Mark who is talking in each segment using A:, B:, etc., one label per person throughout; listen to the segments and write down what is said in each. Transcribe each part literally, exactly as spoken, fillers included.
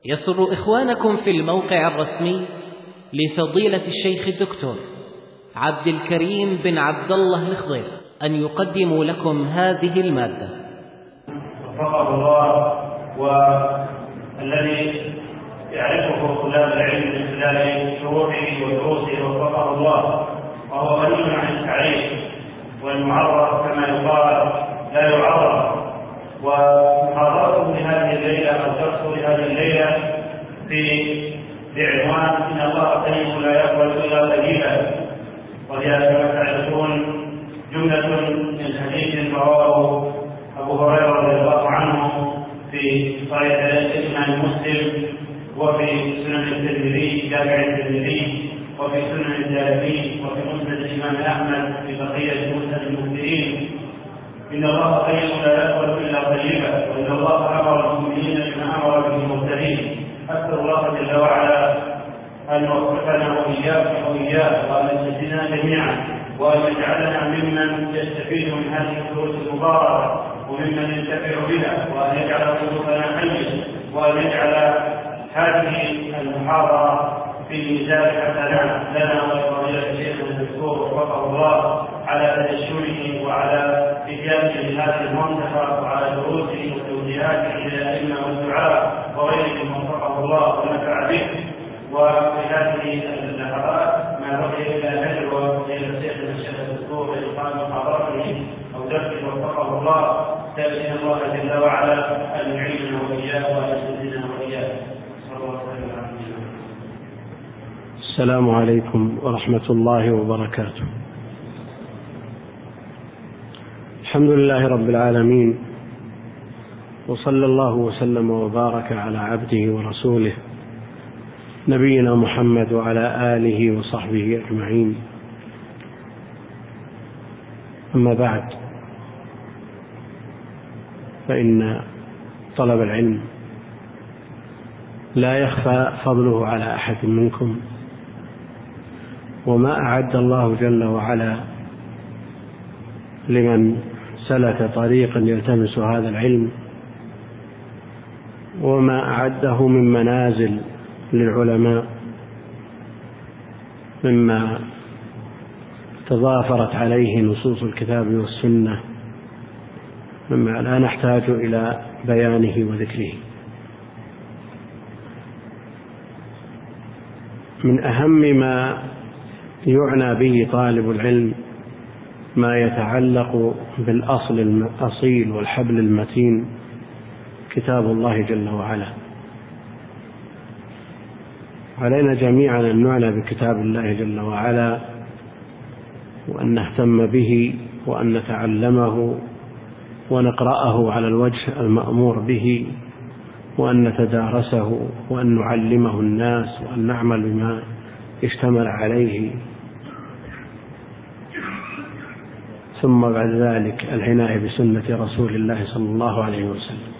A: يسر إخوانكم في الموقع الرسمي لفضيلة الشيخ الدكتور عبد الكريم بن عبد الله الخضير أن يقدموا لكم هذه المادة.
B: وفقه الله، والذي يعرفه طلاب العلم من خلال شروحه ودروسه وفقه الله، وهو غني عن التعريف والمعرف كما يقال لا يعرف. ومحاضرته لهذه الليلة أو درسه لهذه الليلة في بعنوان إن الله طيب لا يقبل إلا طيبا، وهي كما تعرفون جملة من حديث رواه أبو هريرة رضي الله عنه في صحيح الإمام مسلم، وفي سنن الترمذي جامع الترمذي، وفي سنن الدارمي، وفي مسند الإمام أحمد في بقية مسند المسلمين: إن الله طيب لا يقبل إلا طيبا، وإن الله أمر المؤمنين بما أمر به المرسلين. أسأل الله جل وعلا أن يوفقنا وإياكم وإياه، وأن يهدنا جميعا، وأن يجعلنا ممن يستفيد من هذه الدروس المباركة وممن ينتفع بها، وأن يجعل قلوبنا حية، وأن يجعل هذه المحاضرة في ميزان حسنات لنا ولفضيلة الشيخ الدكتور وفقه الله على تدشنه وعلى إتيانه لهذه المنطقة وعلى دروسه وتوجيهاته إلى الأئمة والدعاء وغيرهم وفقه الله ونفع به. وفي هذه اللحظات ما بقي إلا ندعو إلى الشيخ الدكتور لإقامة محاضرته أو درسه وفقه الله، سائلين الله جل وعلا أن يعيننا وإياه وأن يسددنا وإياه.
C: السلام عليكم ورحمة الله وبركاته. الحمد لله رب العالمين، وصلى الله وسلم وبارك على عبده ورسوله نبينا محمد وعلى آله وصحبه أجمعين. أما بعد، فإن طلب العلم لا يخفى فضله على أحد منكم، وما أعد الله جل وعلا لمن سلك طريقا يلتمس هذا العلم، وما أعده من منازل للعلماء مما تضافرت عليه نصوص الكتاب والسنة، مما لا نحتاج إلى بيانه وذكره. من أهم ما يعنى به طالب العلم ما يتعلق بالأصل الأصيل والحبل المتين، كتاب الله جل وعلا. علينا جميعا أن نعنى بكتاب الله جل وعلا، وأن نهتم به، وأن نتعلمه ونقرأه على الوجه المأمور به، وأن نتدارسه، وأن نعلمه الناس، وأن نعمل بما اشتمل عليه. ثم بعد ذلك العناية بسنة رسول الله صلى الله عليه وسلم،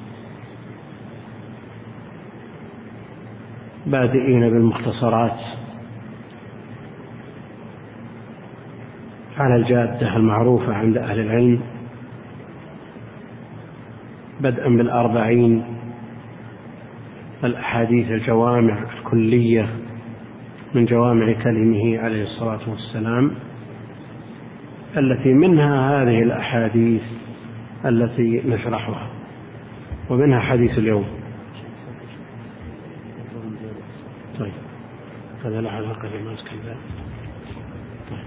C: بادئين بالمختصرات على الجادة المعروفة عند أهل العلم، بدءا بالأربعين، الأحاديث الجوامع الكلية من جوامع كلمه عليه الصلاة والسلام، التي منها هذه الأحاديث التي نشرحها، ومنها حديث اليوم. طيب هذا لا علاقة بماسك الله. طيب.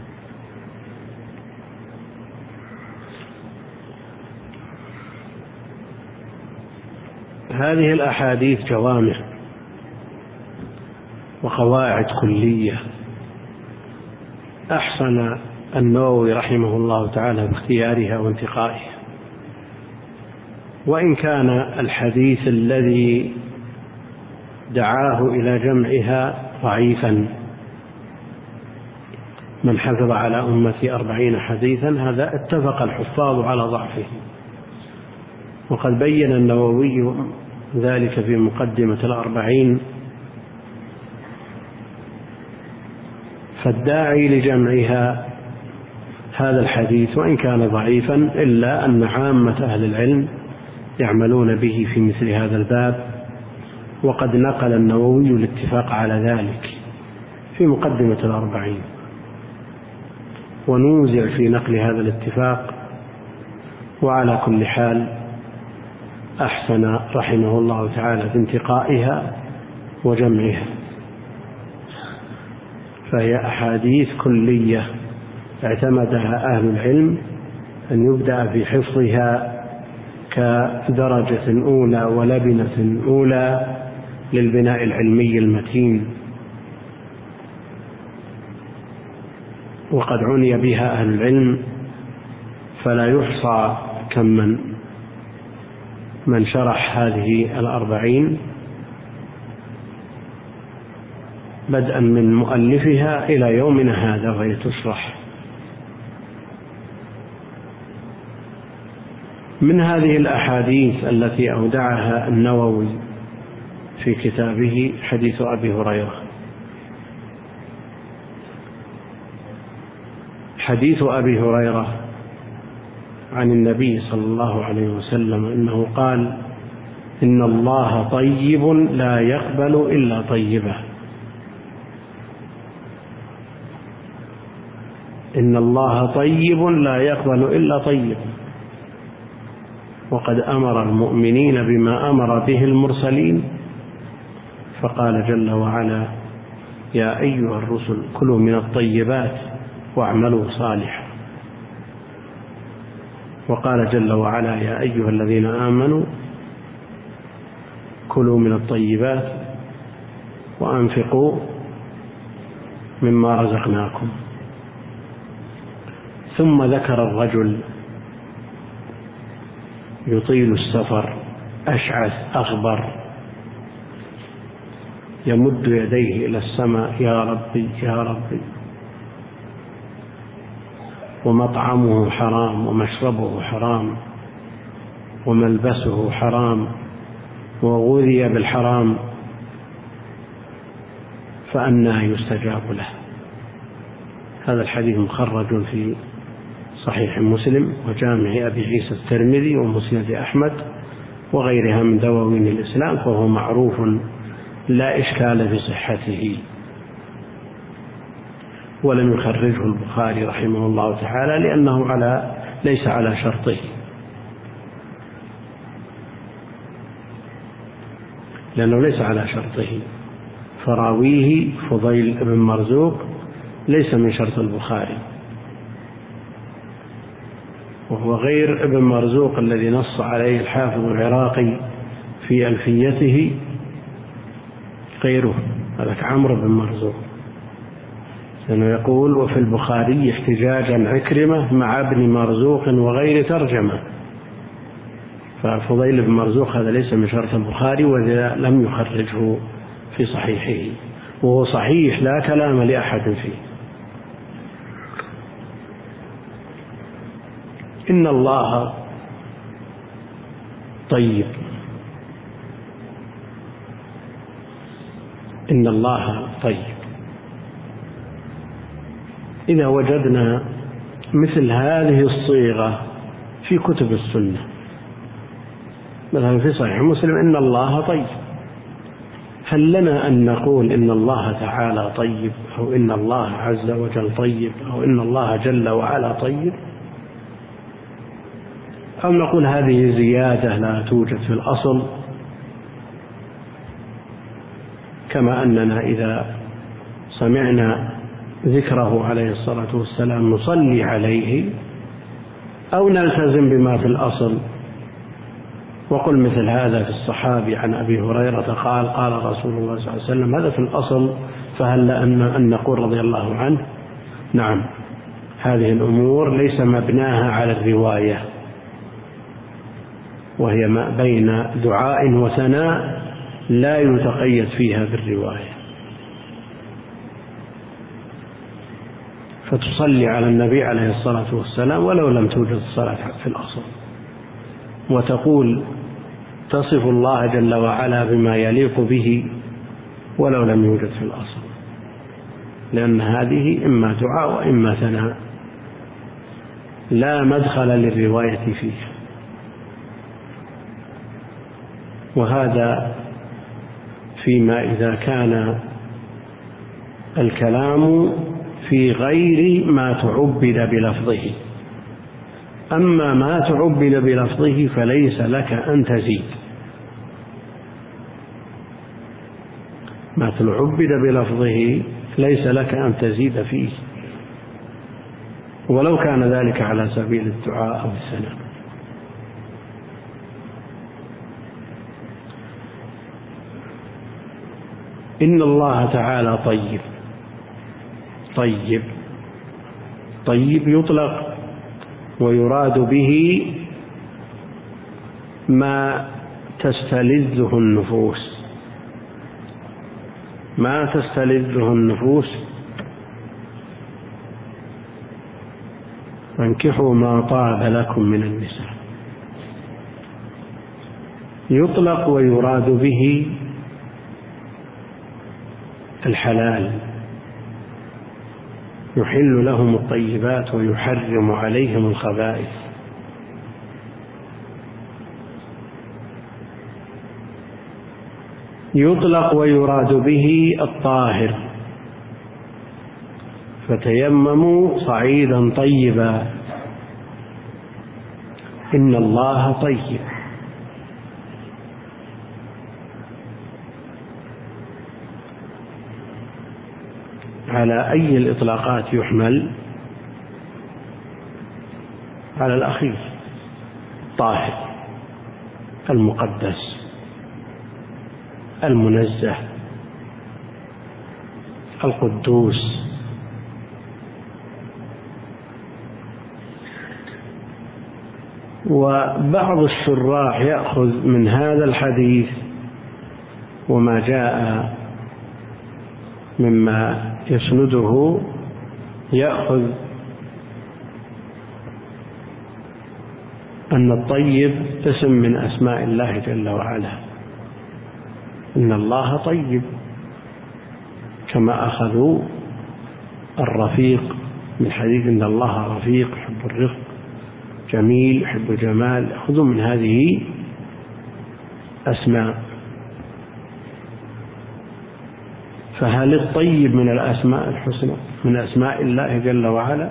C: هذه الأحاديث جوامع وقواعد كلية أحسن النووي رحمه الله تعالى باختيارها وانتقائها، وإن كان الحديث الذي دعاه إلى جمعها ضعيفا. من حفظ على أمتي أربعين حديثا، هذا اتفق الحفاظ على ضعفه، وقد بين النووي ذلك في مقدمة الأربعين. فالداعي لجمعها هذا الحديث وإن كان ضعيفا، إلا أن عامة أهل العلم يعملون به في مثل هذا الباب، وقد نقل النووي الاتفاق على ذلك في مقدمة الأربعين، ونوزع في نقل هذا الاتفاق. وعلى كل حال أحسن رحمه الله تعالى في انتقائها وجمعها، فهي أحاديث كلية اعتمدها أهل العلم أن يبدأ في حفظها كدرجة أولى ولبنة أولى للبناء العلمي المتين. وقد عني بها أهل العلم فلا يحصى كم من من شرح هذه الأربعين بدءا من مؤلفها إلى يومنا هذا وهي تشرح. من هذه الأحاديث التي أودعها النووي في كتابه حديث أبي هريرة. حديث أبي هريرة عن النبي صلى الله عليه وسلم أنه قال: إن الله طيب لا يقبل إلا طيبا. إن الله طيب لا يقبل إلا طيبا. وقد أمر المؤمنين بما أمر به المرسلين، فقال جل وعلا: يا أيها الرسل كلوا من الطيبات واعملوا صالحا. وقال جل وعلا: يا أيها الذين آمنوا كلوا من الطيبات وأنفقوا مما رزقناكم. ثم ذكر الرجل يطيل السفر أشعث أغبر يمد يديه إلى السماء: يا ربي يا ربي، ومطعمه حرام ومشربه حرام وملبسه حرام وغذي بالحرام، فأنى يستجاب له. هذا الحديث مخرج في صحيح مسلم وجامع أبي عيسى الترمذي ومسند أحمد وغيرها من دواوين الإسلام، فهو معروف لا إشكال في صحته، ولم يخرجه البخاري رحمه الله تعالى لأنه على ليس على شرطه، لأنه ليس على شرطه، فراويه فضيل بن مرزوق ليس من شرط البخاري، وهو غير ابن مرزوق الذي نص عليه الحافظ العراقي في ألفيته، غيره هذاك عمرو بن مرزوق، لأنه يقول: وفي البخاري احتجاجا عكرمة مع ابن مرزوق وغير ترجمة. ففضيل بن مرزوق هذا ليس من شرط البخاري، وذا لم يخرجه في صحيحه، وهو صحيح لا كلام لأحد فيه. إن الله طيب. إن الله طيب. إذا وجدنا مثل هذه الصيغة في كتب السنة، مثلا في صحيح مسلم: إن الله طيب، هل لنا أن نقول إن الله تعالى طيب، أو إن الله عز وجل طيب، أو إن الله جل وعلا طيب، أو نقول هذه زيادة لا توجد في الأصل، كما أننا إذا سمعنا ذكره عليه الصلاة والسلام نصلي عليه، أو نلتزم بما في الأصل وقل مثل هذا في الصحابي عن أبي هريرة قال: قال رسول الله صلى الله عليه وسلم، هذا في الأصل، فهل أن نقول رضي الله عنه؟ نعم، هذه الأمور ليس مبناها على الرواية، وهي ما بين دعاء وثناء لا يتقيد فيها بالرواية، فتصلي على النبي عليه الصلاة والسلام ولو لم توجد الصلاة في الأصل، وتقول تصف الله جل وعلا بما يليق به ولو لم يوجد في الأصل، لأن هذه إما دعاء وإما ثناء، لا مدخل للرواية فيه. وهذا فيما إذا كان الكلام في غير ما تعبد بلفظه. أما ما تعبد بلفظه فليس لك أن تزيد. ما تعبد بلفظه ليس لك أن تزيد فيه، ولو كان ذلك على سبيل الدعاء أو الثناء. إن الله تعالى طيب. طيب طيب يطلق ويراد به ما تستلذه النفوس، ما تستلذه النفوس. فانكحوا ما طاب لكم من النساء. يطلق ويراد به الحلال، يحل لهم الطيبات ويحرم عليهم الخبائث. يطلق ويراد به الطاهر، فتيمموا صعيدا طيبا إن الله طيب. على أي الإطلاقات يحمل؟ على الأخير، طاهر، المقدس، المنزه، القدوس. وبعض الشراح يأخذ من هذا الحديث وما جاء مما يسنده، يأخذ أن الطيب اسم من أسماء الله جل وعلا. إن الله طيب، كما أخذوا الرفيق من حديث إن الله رفيق يحب الرفق، جميل يحب الجمال، يأخذوا من هذه أسماء. فهل الطيب من الأسماء الحسنى من أسماء الله جل وعلا،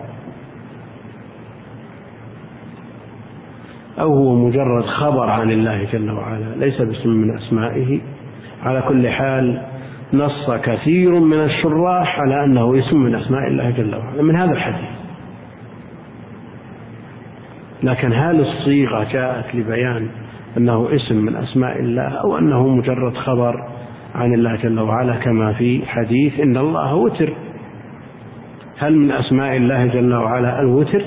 C: أو هو مجرد خبر عن الله جل وعلا ليس باسم من أسمائه؟ على كل حال نص كثير من الشراح على أنه اسم من أسماء الله جل وعلا من هذا الحديث. لكن هل الصيغة جاءت لبيان أنه اسم من أسماء الله أو أنه مجرد خبر عن الله جل وعلا كما في حديث إن الله وتر؟ هل من أسماء الله جل وعلا الوتر؟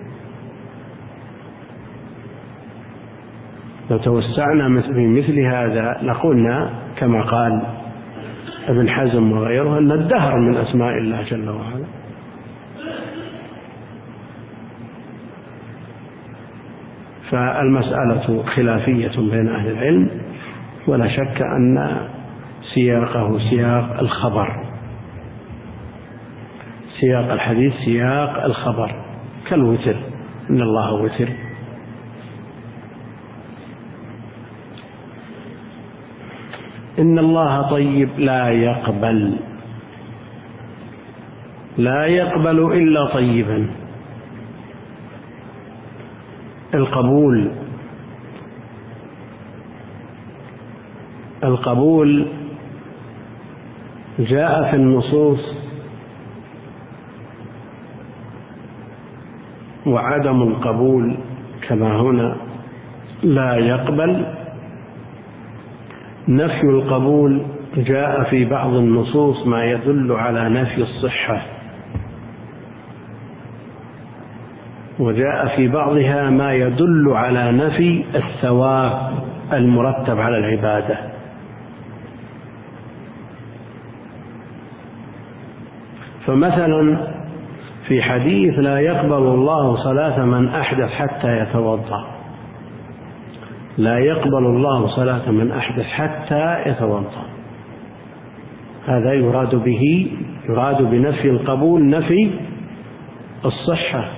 C: لو توسعنا في مثل هذا لقلنا كما قال ابن حزم وغيره أن الدهر من أسماء الله جل وعلا. فالمسألة خلافية بين أهل العلم، ولا شك أن سياقه سياق الخبر، سياق الحديث سياق الخبر كالوتر، إن الله وتر. إن الله طيب لا يقبل لا يقبل إلا طيبا. القبول القبول جاء في النصوص، وعدم القبول كما هنا لا يقبل. نفي القبول جاء في بعض النصوص ما يدل على نفي الصحة، وجاء في بعضها ما يدل على نفي الثواب المرتب على العبادة. فمثلا في حديث لا يقبل الله صلاة من أحدث حتى يتوضأ، لا يقبل الله صلاة من أحدث حتى يتوضأ، هذا يراد به يراد بنفي القبول نفي الصحة،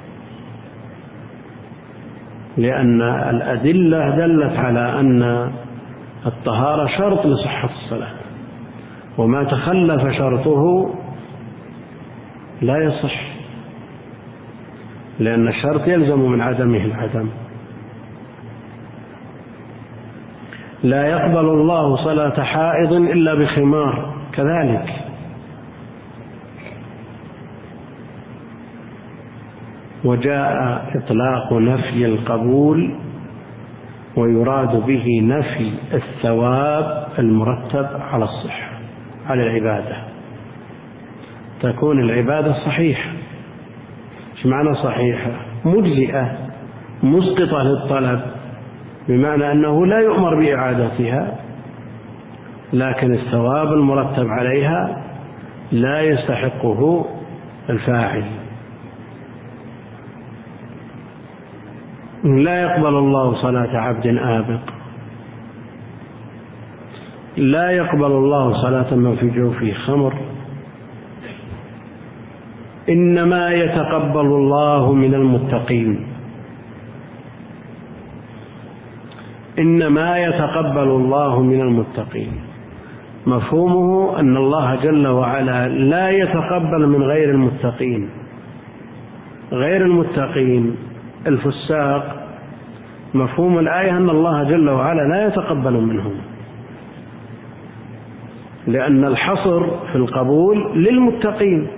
C: لأن الأدلة دلت على أن الطهارة شرط لصحة الصلاة. وما تخلف شرطه لا يصح، لأن الشرط يلزم من عدمه العدم. لا يقبل الله صلاة حائض إلا بخمار كذلك. وجاء إطلاق نفي القبول ويراد به نفي الثواب المرتب على الصحة، على العبادة. تكون العبادة صحيحة. ايش معنى صحيحة؟ مجزئة مسقطة للطلب، بمعنى أنه لا يؤمر بإعادتها، لكن الثواب المرتب عليها لا يستحقه الفاعل. لا يقبل الله صلاة عبد آبق، لا يقبل الله صلاة من في جوفه خمر، إنما يتقبل الله من المتقين. إنما يتقبل الله من المتقين مفهومه أن الله جل وعلا لا يتقبل من غير المتقين. غير المتقين الفساق، مفهوم الآية أن الله جل وعلا لا يتقبل منهم، لأن الحصر في القبول للمتقين.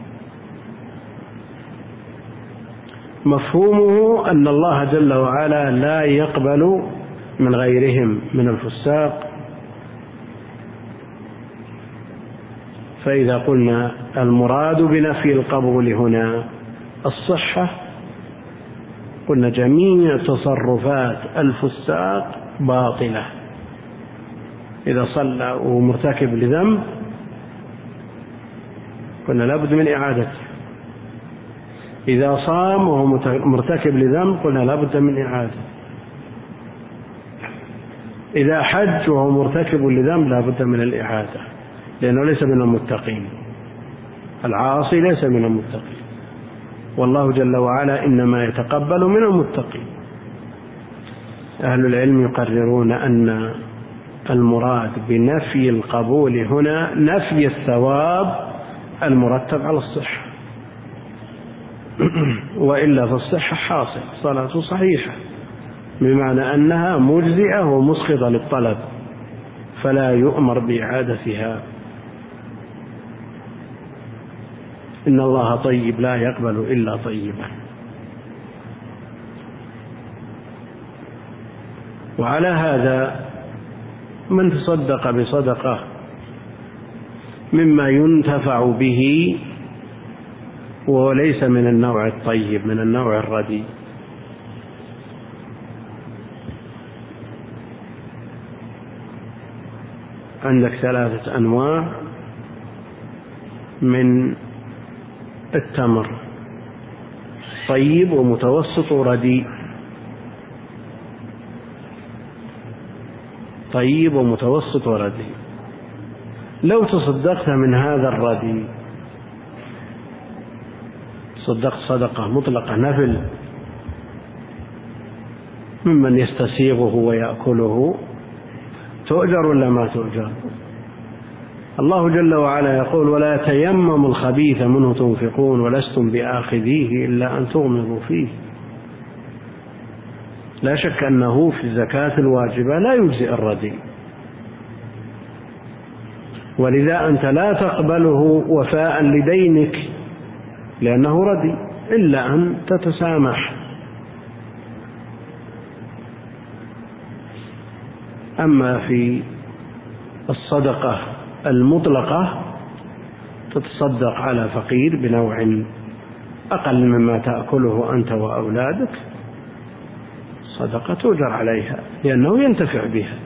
C: مفهومه أن الله جل وعلا لا يقبل من غيرهم من الفساق. فإذا قلنا المراد بنفي القبول هنا الصحة، قلنا جميع تصرفات الفساق باطلة. إذا صلى ومرتكب لذنب قلنا لابد من إعادته. إذا صام وهو مرتكب لذنب قلنا لابد من إعادته. إذا حج وهو مرتكب لذنب لابد من الإعادة، لأنه ليس من المتقين. العاصي ليس من المتقين، والله جل وعلا إنما يتقبل من المتقين. أهل العلم يقررون أن المراد بنفي القبول هنا نفي الثواب المرتب على الصحة، وإلا فالصحة حاصل، صلاة صحيحة، بمعنى أنها مجزئة ومسقطة للطلب، فلا يؤمر بإعادتها. إن الله طيب لا يقبل إلا طيبا. وعلى هذا من تصدق بصدقة مما ينتفع به وهو ليس من النوع الطيب، من النوع الرديء، عندك ثلاثة أنواع من التمر: طيب ومتوسط ورديء. طيب ومتوسط ورديء. لو تصدقت من هذا الرديء، صدقت صدقة مطلقة نفل ممن يستسيغه ويأكله، تؤجر ولا ما تؤجر؟ الله جل وعلا يقول: ولا تيمموا الخبيث منه تنفقون ولستم بآخذيه إلا أن تغمضوا فيه. لا شك أنه في الزكاة الواجبة لا يجزئ الرديء، ولذا أنت لا تقبله وفاء لدينك لأنه رديء، إلا أن تتسامح. أما في الصدقة المطلقة تتصدق على فقير بنوع أقل مما تأكله أنت وأولادك، صدقة تؤجر عليها لأنه ينتفع بها.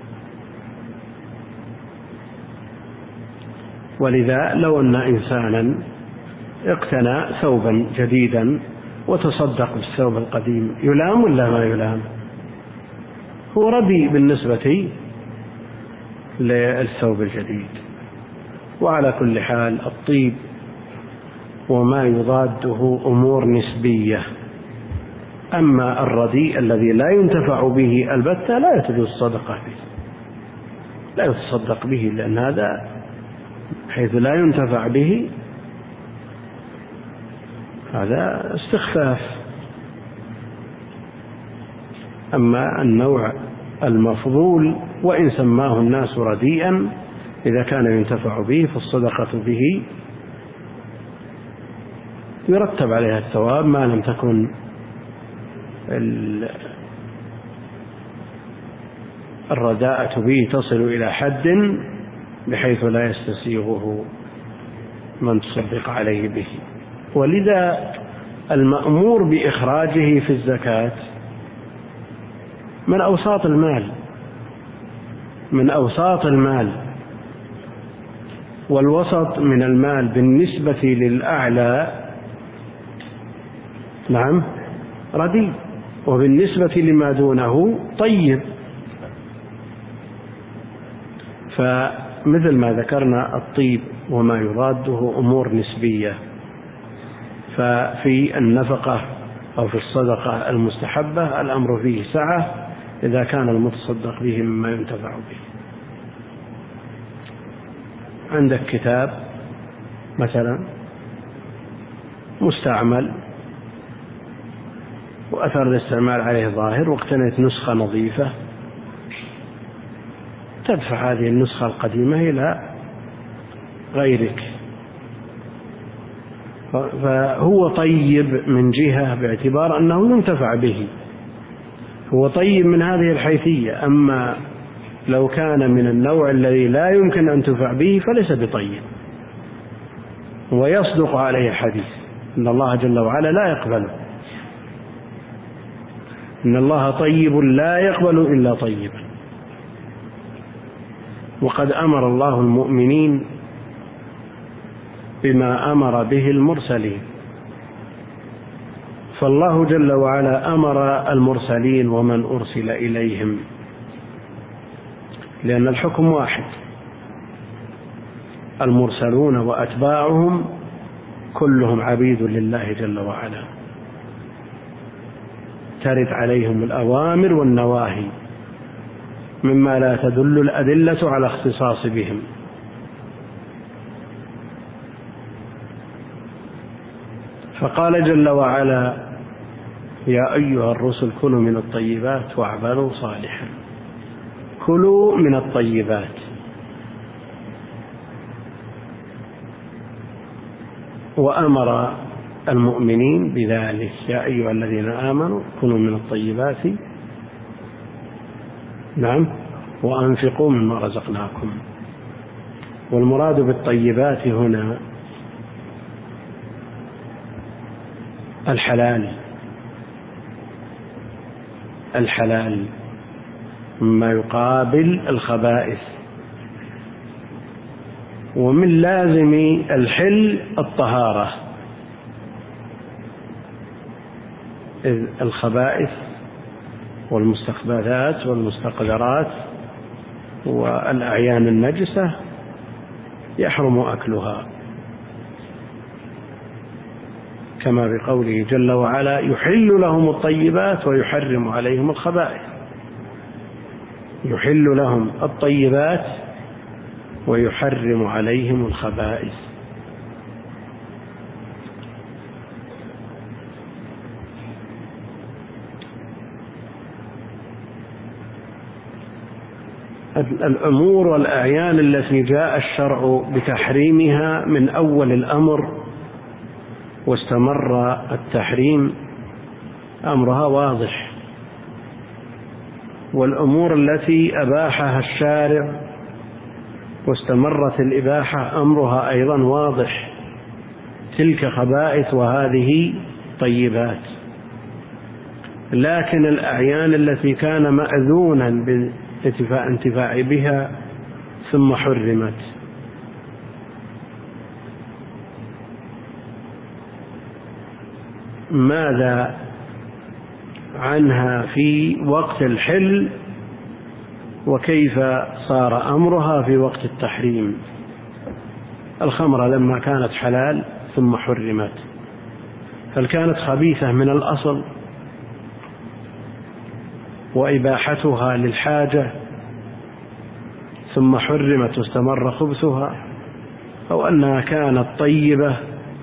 C: ولذا لو أن إنسانا اقتنى ثوبا جديدا وتصدق بالثوب القديم يلام ولا ما يلام؟ هو رديء بالنسبة للثوب الجديد. وعلى كل حال الطيب وما يضاده أمور نسبية. أما الرديء الذي لا ينتفع به البتة لا يجوز الصدقة به، لا يتصدق به، لأن هذا حيث لا ينتفع به، هذا استخفاف. أما النوع المفضول وإن سماه الناس رديئا إذا كان ينتفع به فالصدقة به يرتب عليها الثواب ما لم تكن الرداءة به تصل إلى حد بحيث لا يستسيغه من تصدق عليه به. ولذا المأمور بإخراجه في الزكاة من أوساط المال، من أوساط المال، والوسط من المال بالنسبة للأعلى نعم رديء، وبالنسبة لما دونه طيب. فمثل ما ذكرنا الطيب وما يضاده أمور نسبية، ففي النفقة أو في الصدقة المستحبة الأمر فيه سعة إذا كان المتصدق به مما ينتفع به. عندك كتاب مثلا مستعمل وأثر الاستعمال عليه ظاهر واقتنيت نسخة نظيفة، تدفع هذه النسخة القديمة إلى غيرك، فهو طيب من جهة باعتبار أنه ينتفع به، هو طيب من هذه الحيثية. أما لو كان من النوع الذي لا يمكن أن تنتفع به فليس بطيب، ويصدق عليه الحديث إن الله جل وعلا لا يقبله، إن الله طيب لا يقبل إلا طيبا. وقد أمر الله المؤمنين بما أمر به المرسلين، فالله جل وعلا أمر المرسلين ومن أرسل إليهم، لأن الحكم واحد، المرسلون وأتباعهم كلهم عبيد لله جل وعلا، ترد عليهم الأوامر والنواهي مما لا تدل الأدلة على اختصاص بهم. فقال جل وعلا يا أيها الرسل كلوا من الطيبات واعملوا صالحا، كلوا من الطيبات، وأمر المؤمنين بذلك يا أيها الذين آمنوا كلوا من الطيبات نعم وأنفقوا مما رزقناكم. والمراد بالطيبات هنا الحلال، الحلال مما يقابل الخبائث، ومن لازم الحل الطهارة، إذ الخبائث والمستخبثات والمستقذرات والأعيان النجسة يحرم أكلها، كما بقوله جل وعلا يحل لهم الطيبات ويحرم عليهم الخبائث، يحل لهم الطيبات ويحرم عليهم الخبائث. الأمور والأعيان التي جاء الشرع بتحريمها من أول الأمر واستمر التحريم أمرها واضح، والأمور التي أباحها الشارع واستمرت الإباحة أمرها أيضا واضح، تلك خبائث وهذه طيبات. لكن الأعيان التي كان مأذونا بالانتفاع بها ثم حرمت، ماذا عنها في وقت الحل وكيف صار أمرها في وقت التحريم؟ الخمر لما كانت حلال ثم حرمت، هل كانت خبيثة من الأصل وإباحتها للحاجة ثم حرمت واستمر خبثها، أو أنها كانت طيبة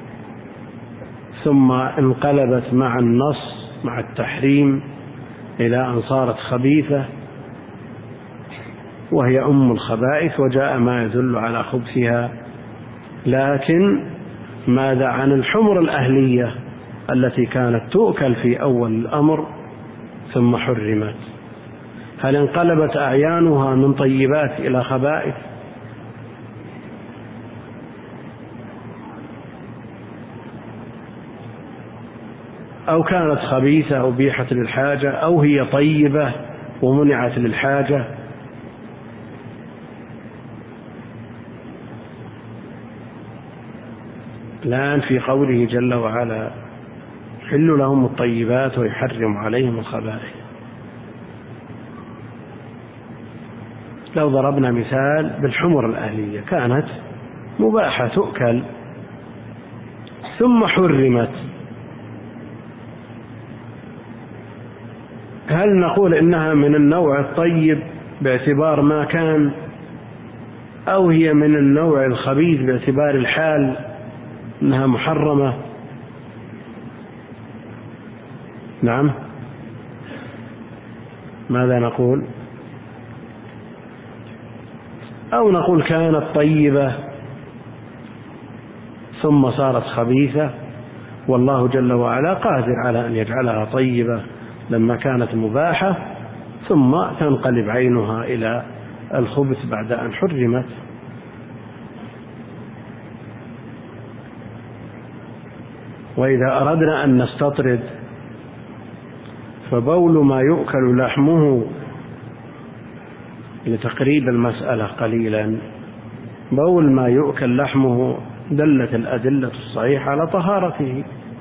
C: ثم انقلبت مع النص مع التحريم إلى أن صارت خبيثة وهي أم الخبائث وجاء ما يدل على خبثها. لكن ماذا عن الحمر الأهلية التي كانت تؤكل في أول الأمر ثم حرمت؟ هل انقلبت أعيانها من طيبات إلى خبائث؟ أو كانت خبيثة أبيحت للحاجة، أو هي طيبة ومنعت للحاجة؟ الآن في قوله جل وعلا يحل لهم الطيبات ويحرم عليهم الخبائث، لو ضربنا مثال بالحمر الأهلية كانت مباحة تؤكل ثم حرمت، هل نقول إنها من النوع الطيب باعتبار ما كان، أو هي من النوع الخبيث باعتبار الحال إنها محرمة؟ نعم، ماذا نقول؟ أو نقول كانت طيبة ثم صارت خبيثة، والله جل وعلا قادر على أن يجعلها طيبة لما كانت مباحة ثم تنقلب عينها إلى الخبث بعد أن حرمت. وإذا أردنا أن نستطرد فبول ما يؤكل لحمه، لتقريب المسألة قليلا، بول ما يؤكل لحمه دلت الأدلة الصحيحة على طهارته.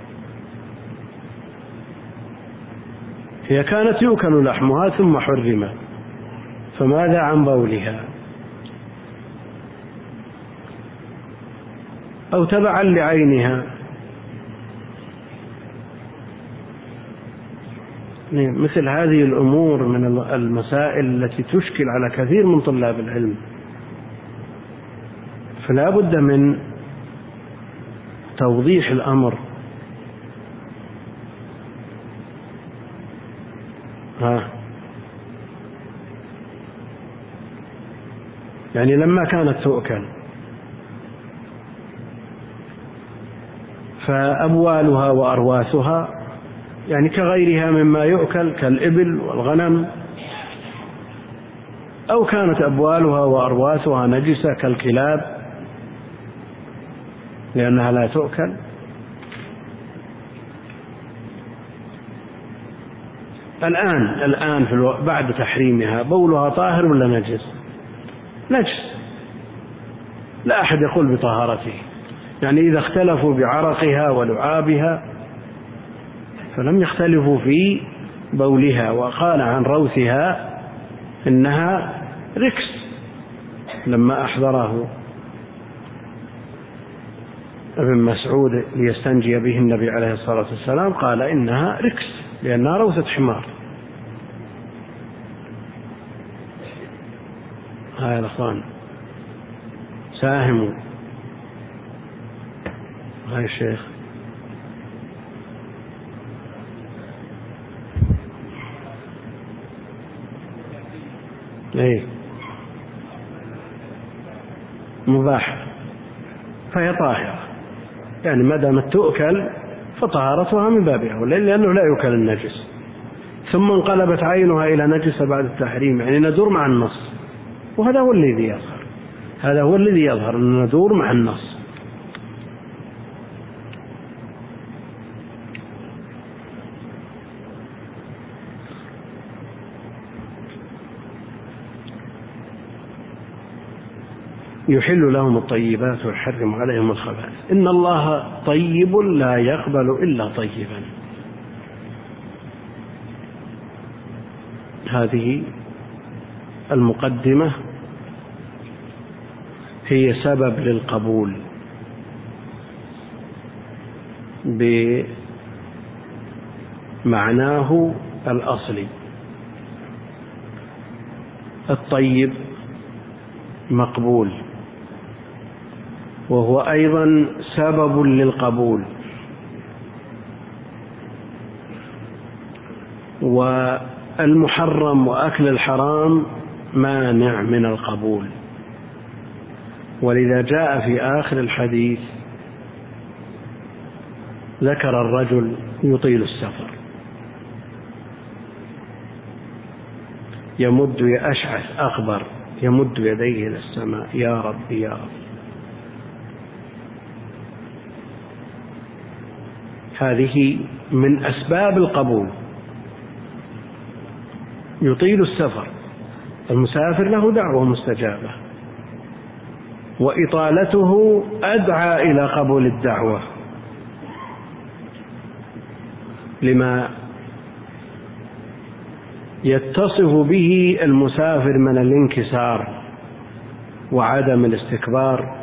C: هي كانت يؤكل لحمها ثم حرمت، فماذا عن بولها؟ أو تبعا لعينها؟ مثل هذه الأمور من المسائل التي تشكل على كثير من طلاب العلم، فلا بد من توضيح الأمر. ها يعني لما كانت تؤكل فأبوالها وأرواثها يعني كغيرها مما يؤكل كالإبل والغنم، أو كانت أبوالها وأرواثها نجسة كالكلاب لأنها لا تؤكل. الآن الآن في الوقت بعد تحريمها بولها طاهر ولا نجس؟ نجس، لا أحد يقول بطهارته. يعني إذا اختلفوا بعرقها ولعابها فلم يختلفوا في بولها، وقال عن روثها إنها ركس لما أحضره ابن مسعود ليستنجي به النبي عليه الصلاة والسلام قال إنها ركس لأنها روثة حمار. هاي الأخوان ساهموا. هاي الشيخ ايه مباح فهي طاهرة، يعني ما دامت تؤكل فطهارتها من باب أولى لأنه لا يؤكل النجس. ثم انقلبت عينها إلى نجسة بعد التحريم، يعني ندور مع النص، وهذا هو الذي يظهر، هذا هو الذي يظهر أن ندور مع النص. يحل لهم الطيبات ويحرم عليهم الخبائث، إن الله طيب لا يقبل إلا طيبا. هذه المقدمة هي سبب للقبول بمعناه الأصلي. الطيب مقبول وهو أيضا سبب للقبول. والمحرم وأكل الحرام مانع من القبول، ولذا جاء في آخر الحديث ذكر الرجل يطيل السفر يمد أشعث أغبر يمد يديه إلى السماء يا رب يا رب. هذه من أسباب القبول. يطيل السفر، المسافر له دعوة مستجابة، وإطالته أدعى إلى قبول الدعوة لما يتصف به المسافر من الانكسار وعدم الاستكبار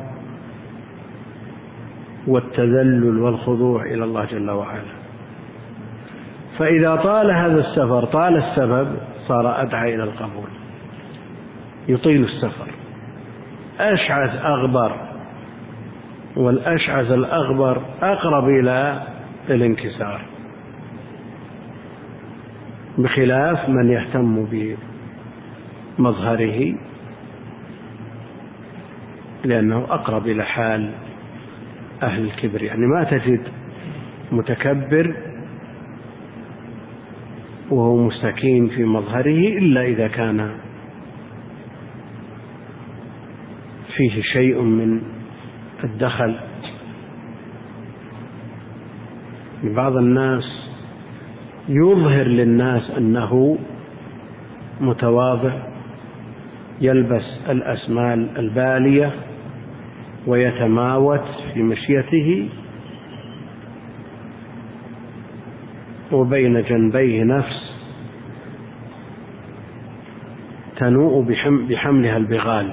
C: والتذلل والخضوع إلى الله جل وعلا. فإذا طال هذا السفر، طال السبب، صار أدعى إلى القبول. يطيل السفر، أشعث أغبر، والأشعث الأغبر أقرب إلى الانكسار، بخلاف من يهتم بمظهره لأنه أقرب إلى حال أهل الكبر. يعني ما تجد متكبر وهو مستكين في مظهره إلا إذا كان فيه شيء من الدخل. بعض الناس يظهر للناس أنه متواضع، يلبس الأسمال البالية ويتماوت في مشيته، وبين جنبيه نفس تنوء بحملها البغال،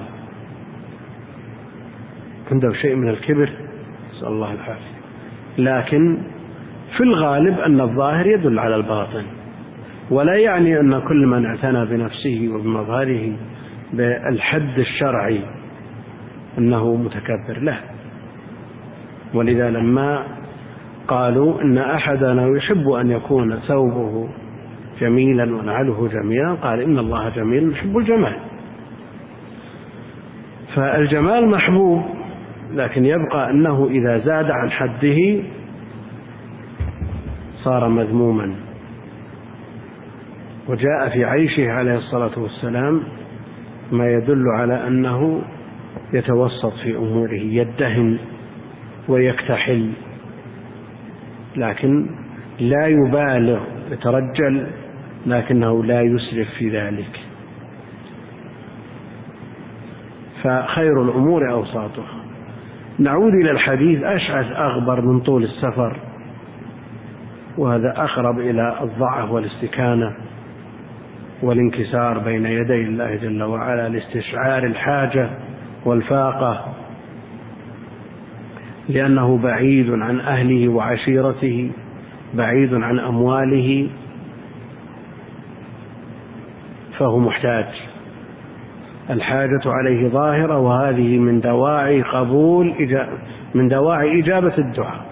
C: عنده شيء من الكبر، نسأل الله العافية. لكن في الغالب أن الظاهر يدل على الباطن، ولا يعني أن كل من اعتنى بنفسه وبمظهره بالحد الشرعي أنه متكبر، لا. ولذا لما قالوا إن أحدنا يحب أن يكون ثوبه جميلا ونعله جميلا، قال إن الله جميل يحب الجمال. فالجمال محبوب، لكن يبقى أنه إذا زاد عن حده صار مذموما. وجاء في عيشه عليه الصلاة والسلام ما يدل على أنه يتوسط في أموره، يدهن ويكتحل، لكن لا يبالغ، يترجل لكنه لا يسرف في ذلك. فخير الأمور أوساطها. نعود إلى الحديث. أشعث أغبر من طول السفر، وهذا أقرب إلى الضعف والاستكانة والانكسار بين يدي الله جل وعلا لاستشعار الحاجة والفاقة، لأنه بعيد عن أهله وعشيرته، بعيد عن أمواله، فهو محتاج. الحاجة عليه ظاهرة، وهذه من دواعي قبول من دواعي إجابة الدعاء.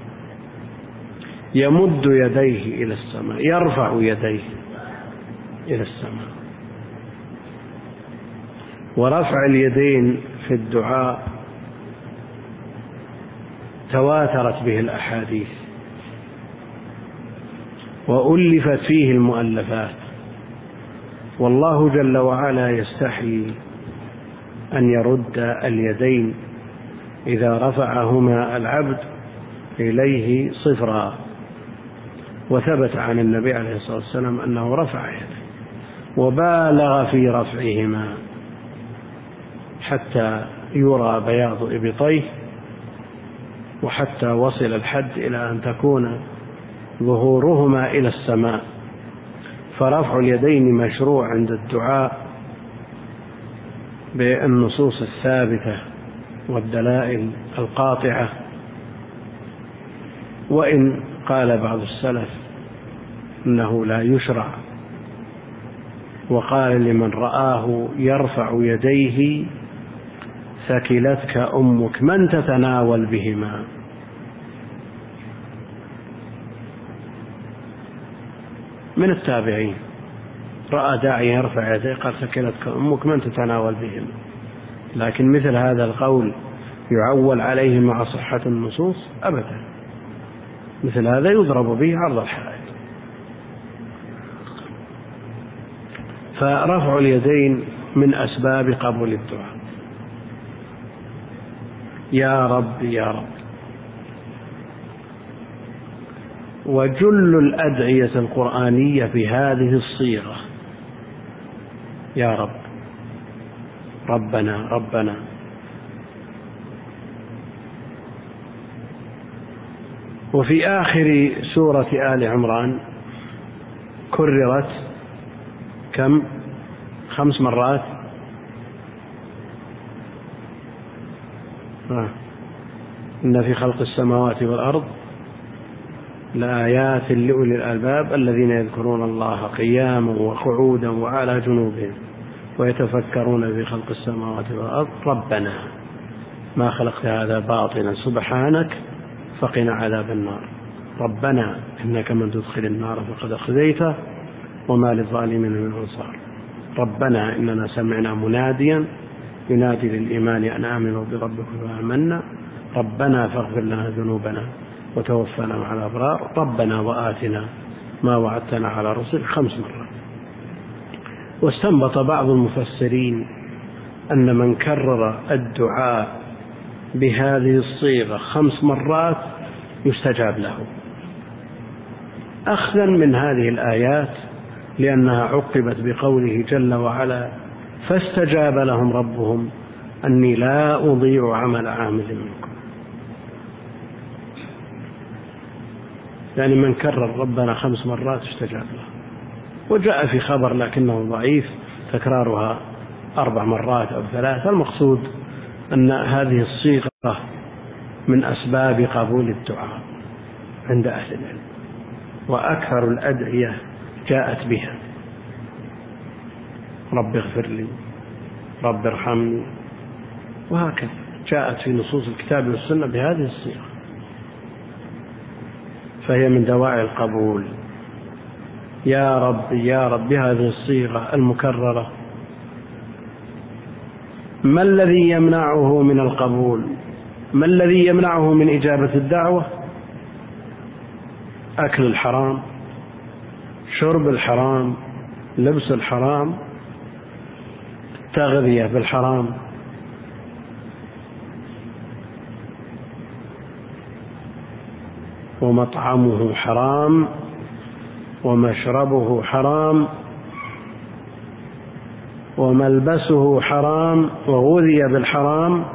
C: يمد يديه إلى السماء، يرفع يديه إلى السماء. ورفع اليدين في الدعاء تواترت به الأحاديث وألفت فيه المؤلفات، والله جل وعلا يستحي أن يرد اليدين إذا رفعهما العبد إليه صفرا. وثبت عن النبي عليه الصلاة والسلام أنه رفع يديه وبالغ في رفعهما حتى يرى بياض إبطيه، وحتى وصل الحد إلى أن تكون ظهورهما إلى السماء. فرفع اليدين مشروع عند الدعاء بالنصوص الثابتة والدلائل القاطعة، وإن قال بعض السلف إنه لا يشرع، وقال لمن رآه يرفع يديه ثكلتك أمك من تتناول بهما. من التابعين رأى داعي يرفع يديه قال ثكلتك أمك من تتناول بهما. لكن مثل هذا القول يعول عليه مع صحة النصوص أبدا، مثل هذا يضرب به عرض الحائط. فرفع اليدين من أسباب قبول الدعاء. يا رب يا رب. وجل الأدعية القرآنية بهذه الصيغة يا رب، ربنا ربنا. وفي آخر سورة آل عمران كررت كم؟ خمس مرات. آه. إن في خلق السماوات والأرض لآيات لأولي الألباب الذين يذكرون الله قياما وقعودا وعلى جنوبهم ويتفكرون في خلق السماوات والأرض ربنا ما خلقت هذا باطلا سبحانك فقنا عذاب النار. ربنا إنك من تدخل النار فقد أخزيته وما للظالمين من أنصار. ربنا إننا سمعنا مناديا ينادي للإيمان أن آمنوا بربكم فآمنا ربنا فاغفر لنا ذنوبنا وتوفنا مع الأبرار ربنا وآتنا ما وعدتنا على رسل خمس مرات. واستنبط بعض المفسرين أن من كرر الدعاء بهذه الصيغة خمس مرات يستجاب له، أخذا من هذه الآيات لأنها عقبت بقوله جل وعلا فاستجاب لهم ربهم أني لا أضيع عمل عامل منكم. يعني من كرر ربنا خمس مرات استجاب له. وجاء في خبر لكنه ضعيف تكرارها أربع مرات أو ثلاث. المقصود أن هذه الصيغة من أسباب قبول الدعاء عند أهل العلم، وأكثر الأدعية جاءت بها رب اغفر لي رب ارحمني، وهكذا جاءت في نصوص الكتاب والسنة بهذه الصيغة، فهي من دواعي القبول. يا رب يا رب بهذه الصيغة المكررة. ما الذي يمنعه من القبول؟ ما الذي يمنعه من إجابة الدعوة؟ أكل الحرام، شرب الحرام، لبس الحرام، تغذية بالحرام. ومطعمه حرام ومشربه حرام وملبسه حرام وغذي بالحرام،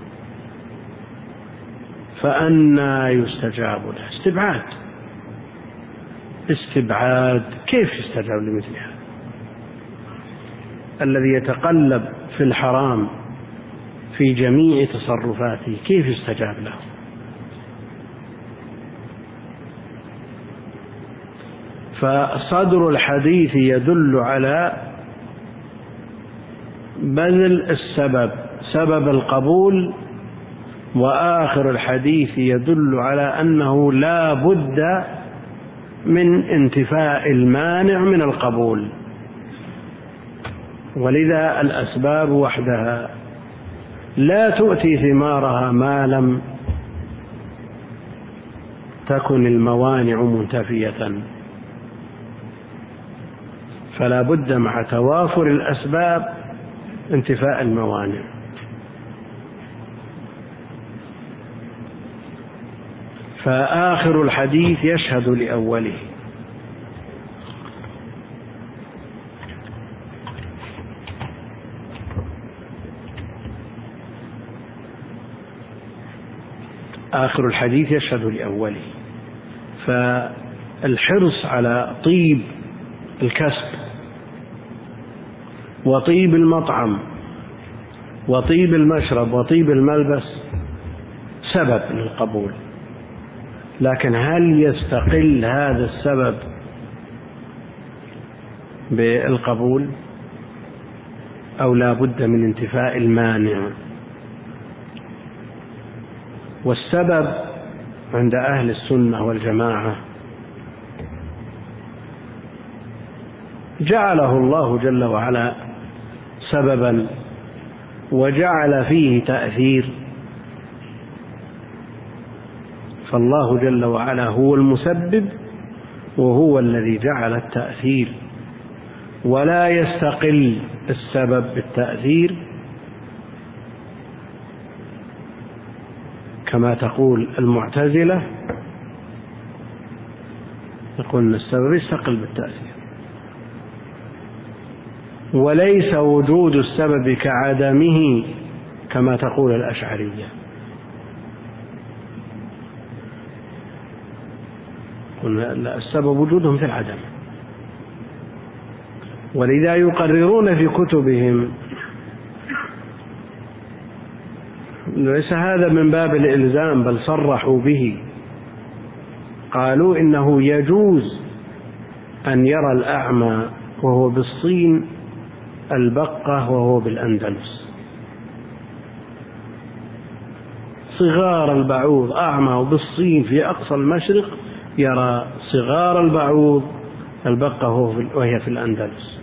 C: فأنى يستجاب له؟ استبعاد استبعاد كيف يستجاب لمثل هذا؟ الذي يتقلب في الحرام في جميع تصرفاته كيف يستجاب له؟ فصدر الحديث يدل على بذل السبب سبب القبول، وآخر الحديث يدل على أنه لا بد من انتفاء المانع من القبول. ولذا الأسباب وحدها لا تؤتي ثمارها ما لم تكن الموانع منتفية، فلا بد مع توافر الأسباب انتفاء الموانع. فآخر الحديث يشهد لأوله. آخر الحديث يشهد لأوله. فالحرص على طيب الكسب وطيب المطعم وطيب المشرب وطيب الملبس سبب للقبول، لكن هل يستقل هذا السبب بالقبول أو لا بد من انتفاء المانع؟ والسبب عند أهل السنة والجماعة جعله الله جل وعلا سببا وجعل فيه تأثير، فالله جل وعلا هو المسبب وهو الذي جعل التأثير، ولا يستقل السبب بالتأثير كما تقول المعتزلة، يقول أن السبب يستقل بالتأثير، وليس وجود السبب كعدمه كما تقول الأشعرية. السبب وجودهم في العدم، ولذا يقررون في كتبهم، ليس هذا من باب الإلزام بل صرحوا به، قالوا إنه يجوز أن يرى الأعمى وهو بالصين البقة وهو بالأندلس، صغار البعوض أعمى وبالصين في أقصى المشرق يرى صغار البعوض البقة وهي في الأندلس.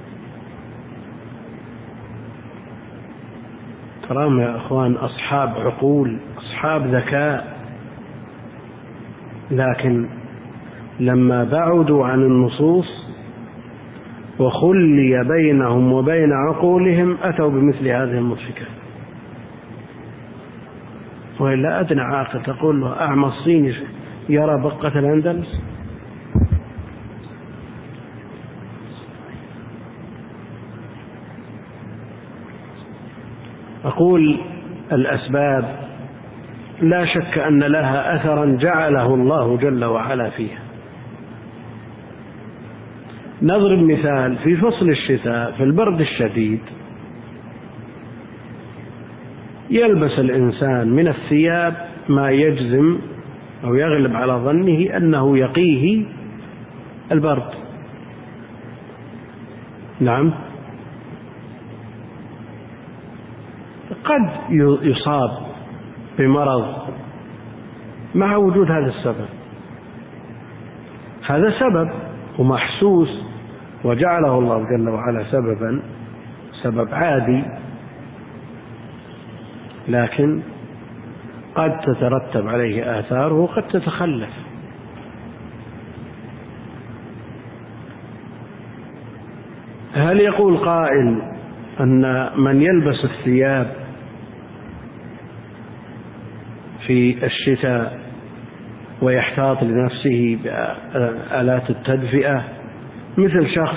C: تراهم يا أخوان أصحاب عقول، أصحاب ذكاء، لكن لما بعدوا عن النصوص وخلي بينهم وبين عقولهم أتوا بمثل هذه المضحكات. وإلا أدنى عاقل تقول له أعمى الصين يرى بقة الأندلس؟ أقول الأسباب لا شك أن لها أثرا جعله الله جل وعلا فيها. نضرب مثال في فصل الشتاء في البرد الشديد يلبس الإنسان من الثياب ما يجزم أو يغلب على ظنه أنه يقيه البرد. نعم، قد يصاب بمرض مع وجود هذا السبب، هذا سبب ومحسوس وجعله الله جل وعلا سببا، سبب عادي، لكن قد تترتب عليه آثار وقد تتخلف. هل يقول قائل أن من يلبس الثياب في الشتاء ويحتاط لنفسه بآلات التدفئة مثل شخص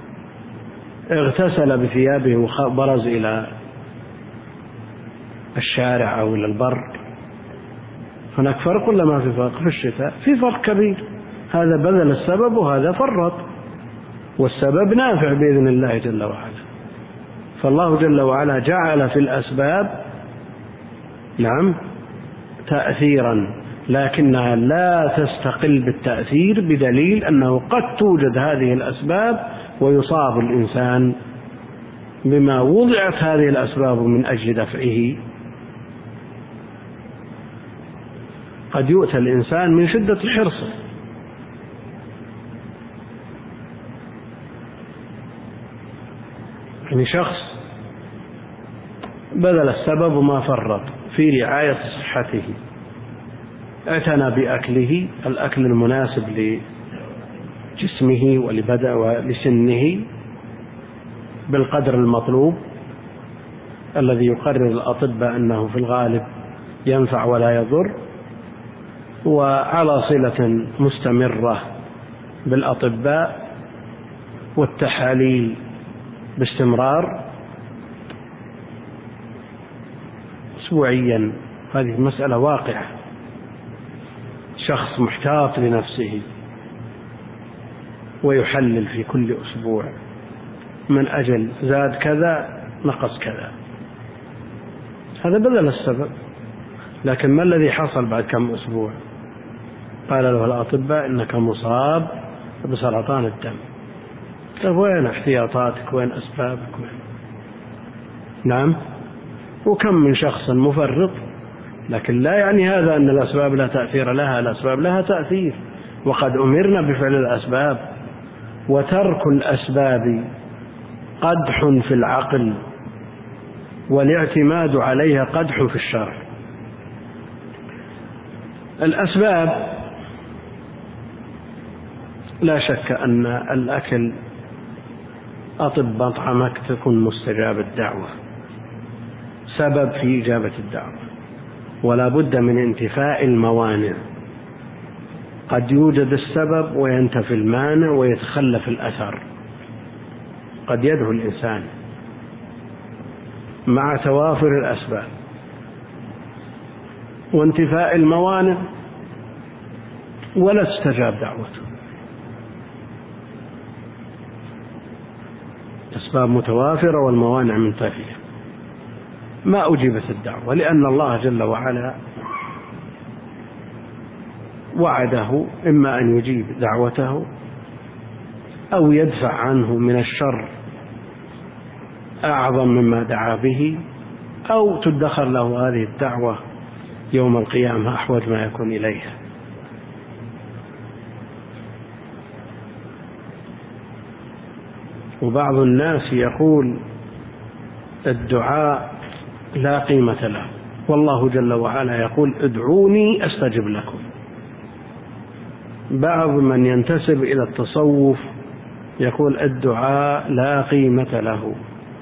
C: اغتسل بثيابه وبرز إلى الشارع أو إلى البر، هناك فرق ولا ما في فرق؟ في الشتاء في فرق كبير، هذا بذل السبب وهذا فرط، والسبب نافع بإذن الله جل وعلا. فالله جل وعلا جعل في الأسباب نعم تأثيرا، لكنها لا تستقل بالتأثير، بدليل أنه قد توجد هذه الأسباب ويصاب الإنسان بما وضعت هذه الأسباب من أجل دفعه. قد يؤتى الإنسان من شدة حرصه يعني شخص بذل السبب وما فرط في رعاية صحته، اعتنى بأكله الأكل المناسب لجسمه ولبدأ ولسنه بالقدر المطلوب الذي يقرر الأطباء أنه في الغالب ينفع ولا يضر، وعلى صلة مستمرة بالأطباء والتحاليل باستمرار أسبوعيا. هذه مسألة واقعة، شخص محتاط لنفسه ويحلل في كل أسبوع من أجل زاد كذا نقص كذا، هذا بذل السبب. لكن ما الذي حصل بعد كم أسبوع؟ قال له الأطباء إنك مصاب بسرطان الدم. طيب وين احتياطاتك؟ وين أسبابك؟ وين؟ نعم. وكم من شخص مفرط لكن لا يعني هذا أن الأسباب لا تأثير لها، الأسباب لها تأثير، وقد أمرنا بفعل الأسباب، وترك الأسباب قدح في العقل والاعتماد عليها قدح في الشرع. الأسباب لا شك أن الأكل أطب مطعمك تكون مستجاب الدعوة، سبب في إجابة الدعوة، ولا بد من انتفاء الموانع. قد يوجد السبب وينتفي المانع ويتخلف الأثر، قد يدعو الإنسان مع توافر الأسباب وانتفاء الموانع ولا تستجاب دعوته. الأسباب متوافرة والموانع منتفية، ما أجيبت الدعوة، لأن الله جل وعلا وعده إما أن يجيب دعوته أو يدفع عنه من الشر أعظم مما دعا به، أو تدخر له هذه الدعوة يوم القيامة أحوج ما يكون إليها. وبعض الناس يقول الدعاء لا قيمة له، والله جل وعلا يقول ادعوني أستجب لكم. بعض من ينتسب إلى التصوف يقول الدعاء لا قيمة له،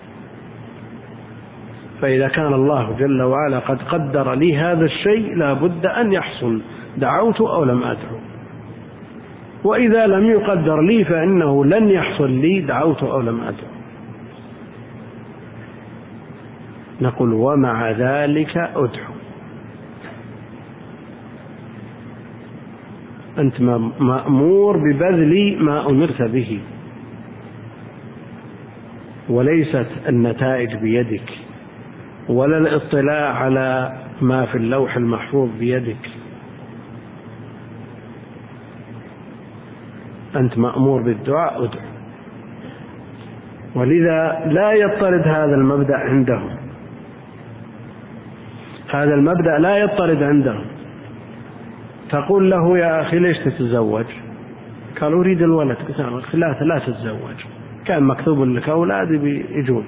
C: فإذا كان الله جل وعلا قد قدر لي هذا الشيء لا بد أن يحصل، دعوت أو لم أدعو، وإذا لم يقدر لي فإنه لن يحصل لي، دعوت أو لم أدعو. نقول ومع ذلك أدعو. أنت مأمور ببذل ما أمرت به، وليست النتائج بيدك، ولا الاطلاع على ما في اللوح المحفوظ بيدك. أنت مأمور بالدعاء، أدعو. ولذا لا يضطرد هذا المبدأ عندهم، هذا المبدأ لا يضطرد عندهم. تقول له يا أخي ليش تتزوج؟ قال أريد الولد. لا لا تتزوج، كان مكتوب لك أولاد بيجون،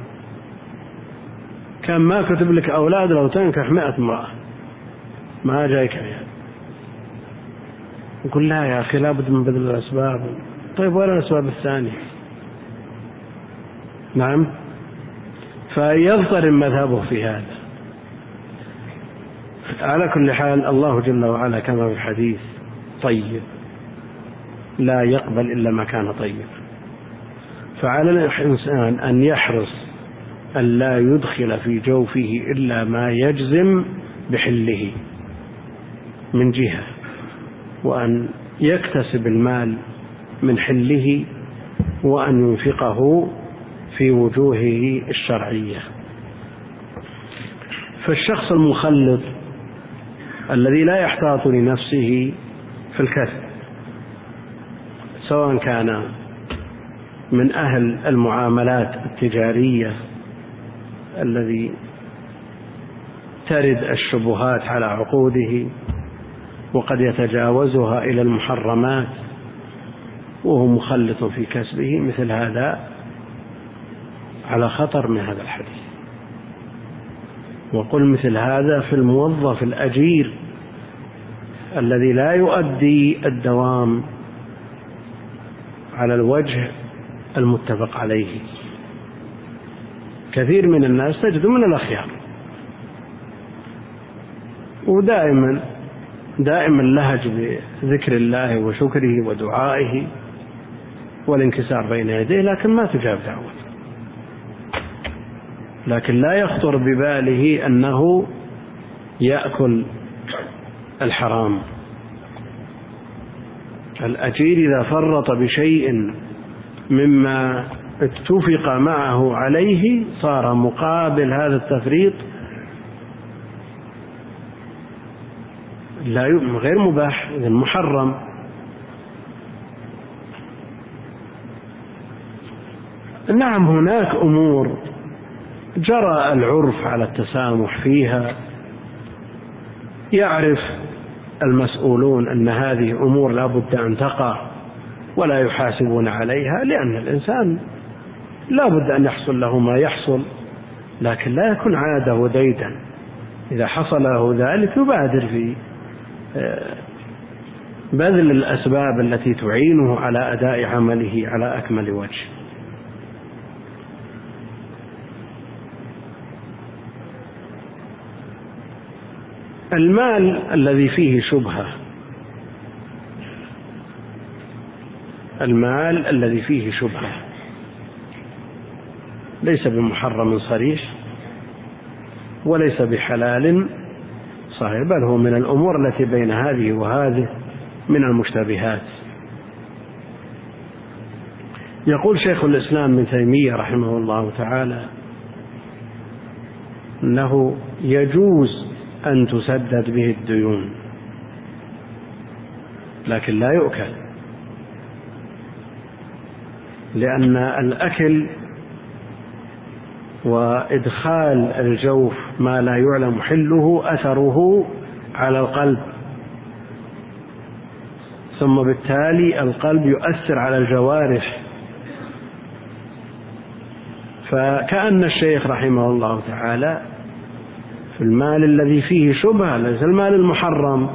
C: كان ما كتب لك أولاد لو تنكح مئة امرأة ما جايك عيال. يقول لا يا أخي لابد من بذل الأسباب. طيب ولا الأسباب الثانية؟ نعم. فيضطرب مذهبه في هذا. على كل حال الله جل وعلا كما في الحديث طيب لا يقبل إلا ما كان طيب، فعلى الإنسان أن يحرص أن لا يدخل في جوفه إلا ما يجزم بحله من جهة، وأن يكتسب المال من حله، وأن ينفقه في وجوهه الشرعية. فالشخص المخلط الذي لا يحتاط لنفسه في الكسب، سواء كان من أهل المعاملات التجارية الذي ترد الشبهات على عقوده وقد يتجاوزها إلى المحرمات وهو مخلط في كسبه، مثل هذا على خطر من هذا الحديث. وقل مثل هذا في الموظف الأجير الذي لا يؤدي الدوام على الوجه المتفق عليه. كثير من الناس تجد من الأخيار، ودائما دائما لهج بذكر الله وشكره ودعائه والانكسار بين يديه، لكن ما تجاب دعوته. لكن لا يخطر بباله أنه يأكل الحرام. الأجير إذا فرط بشيء مما اتفق معه عليه صار مقابل هذا التفريط لا غير مباح، إذن محرم. نعم هناك أمور جرى العرف على التسامح فيها، يعرف المسؤولون أن هذه أمور لا بد أن تقع ولا يحاسبون عليها، لأن الإنسان لا بد أن يحصل له ما يحصل، لكن لا يكون عادة وديدا. إذا حصل له ذلك يبادر في بذل الأسباب التي تعينه على أداء عمله على أكمل وجه. المال الذي فيه شبهة، المال الذي فيه شبهة ليس بمحرم صريح وليس بحلال صحيح، بل هو من الأمور التي بين هذه وهذه من المشتبهات. يقول شيخ الإسلام ابن تيمية رحمه الله تعالى أنه يجوز أن تسدد به الديون لكن لا يؤكل، لأن الأكل وإدخال الجوف ما لا يعلم حله أثره على القلب، ثم بالتالي القلب يؤثر على الجوارح. فكأن الشيخ رحمه الله تعالى في المال الذي فيه شبهة، ليس المال المحرم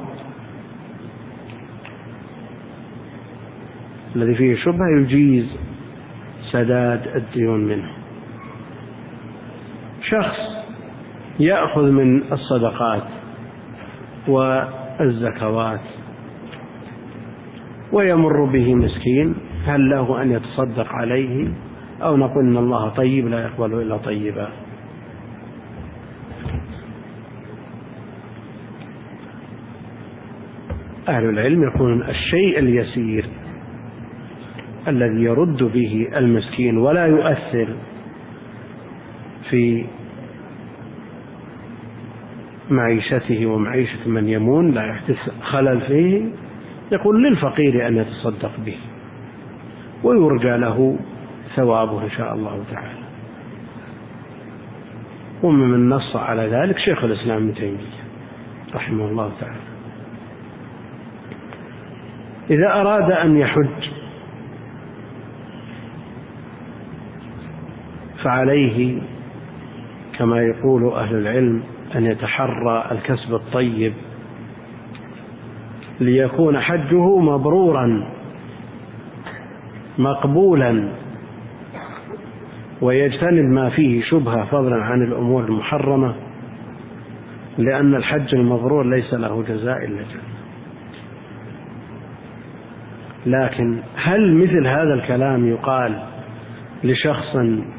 C: الذي فيه شبهة يجيز سداد الديون منه. شخص يأخذ من الصدقات والزكوات ويمر به مسكين، هل له أن يتصدق عليه أو نقول إن الله طيب لا يقبل إلا طيبا؟ أهل العلم يقولون الشيء اليسير الذي يرد به المسكين ولا يؤثر في معيشته ومعيشة من يمون، لا يحدث خلل فيه، يقول للفقير أن يتصدق به ويرجى له ثوابه إن شاء الله تعالى. ومن نص على ذلك شيخ الإسلام ابن تيمية رحمه الله تعالى. إذا أراد أن يحج فعليه كما يقول أهل العلم أن يتحرى الكسب الطيب ليكون حجه مبرورا مقبولا، ويجتنب ما فيه شبهة فضلا عن الأمور المحرمة، لأن الحج المبرور ليس له جزاء إلا جنة. لكن هل مثل هذا الكلام يقال لشخص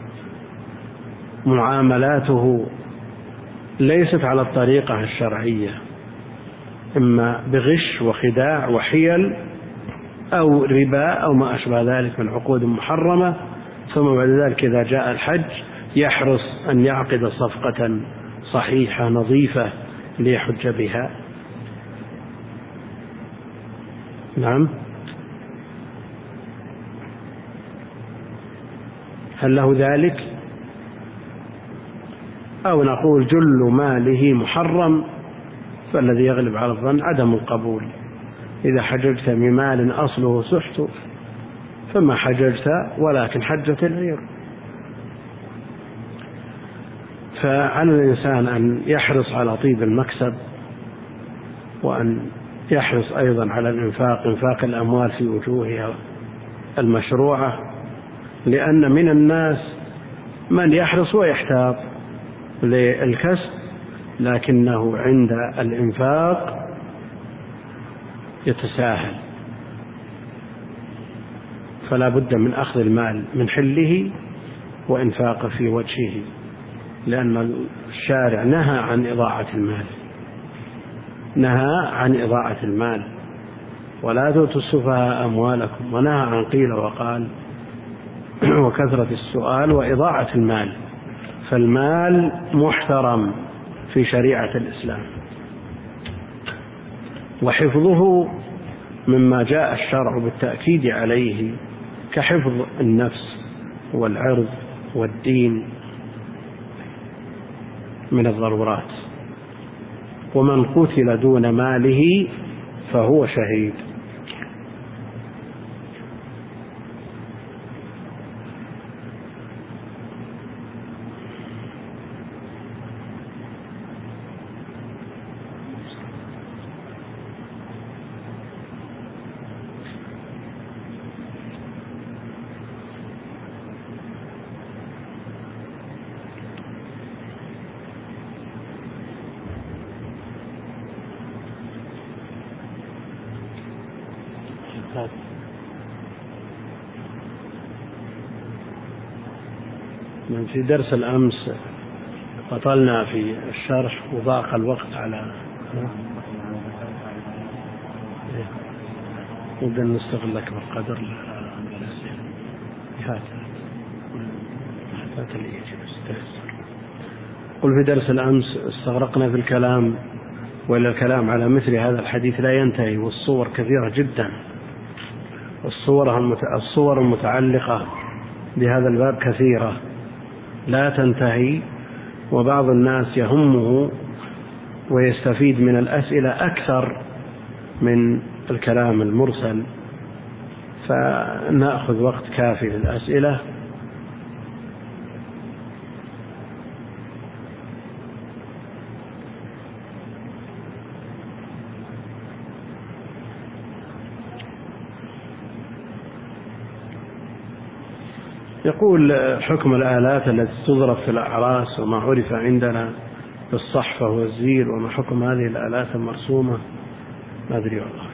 C: معاملاته ليست على الطريقة الشرعية، إما بغش وخداع وحيل أو ربا أو ما أشبه ذلك من عقود محرمة، ثم بعد ذلك إذا جاء الحج يحرص أن يعقد صفقة صحيحة نظيفة ليحج بها؟ نعم، هل له ذلك؟ أو نقول جل ماله محرم، فالذي يغلب على الظن عدم القبول. إذا حججت بمال أصله سحت فما حججت ولكن حجت الغير. فعلى الإنسان أن يحرص على طيب المكسب، وأن يحرص أيضا على الإنفاق، إنفاق الأموال في وجوهها المشروعة، لأن من الناس من يحرص ويحتاط للكسب لكنه عند الإنفاق يتساهل، فلا بد من أخذ المال من حله وإنفاقه في وجهه، لأن الشارع نهى عن إضاعة المال، نهى عن إضاعة المال، ولا تؤتوا السفهاء أموالكم، ونهى عن قيل وقال وكثرة السؤال وإضاعة المال. فالمال محترم في شريعة الإسلام، وحفظه مما جاء الشرع بالتأكيد عليه كحفظ النفس والعرض والدين من الضرورات. ومن قتل دون ماله فهو شهيد. من في درس الأمس قطلنا في الشرح وضاق الوقت على نبدأ نستغل أكبر قدر قل في درس الأمس استغرقنا في الكلام، وإلا الكلام على مثل هذا الحديث لا ينتهي، والصور كثيرة جدا، الصور المتعلقة بهذا الباب كثيرة لا تنتهي، وبعض الناس يهمه ويستفيد من الأسئلة أكثر من الكلام المرسل، فنأخذ وقت كافي للأسئلة. يقول حكم الآلات التي تضرب في الأعراس وما عرف عندنا بالصحفة والزير، وما حكم هذه الآلات المرسومة؟ ما أدري والله.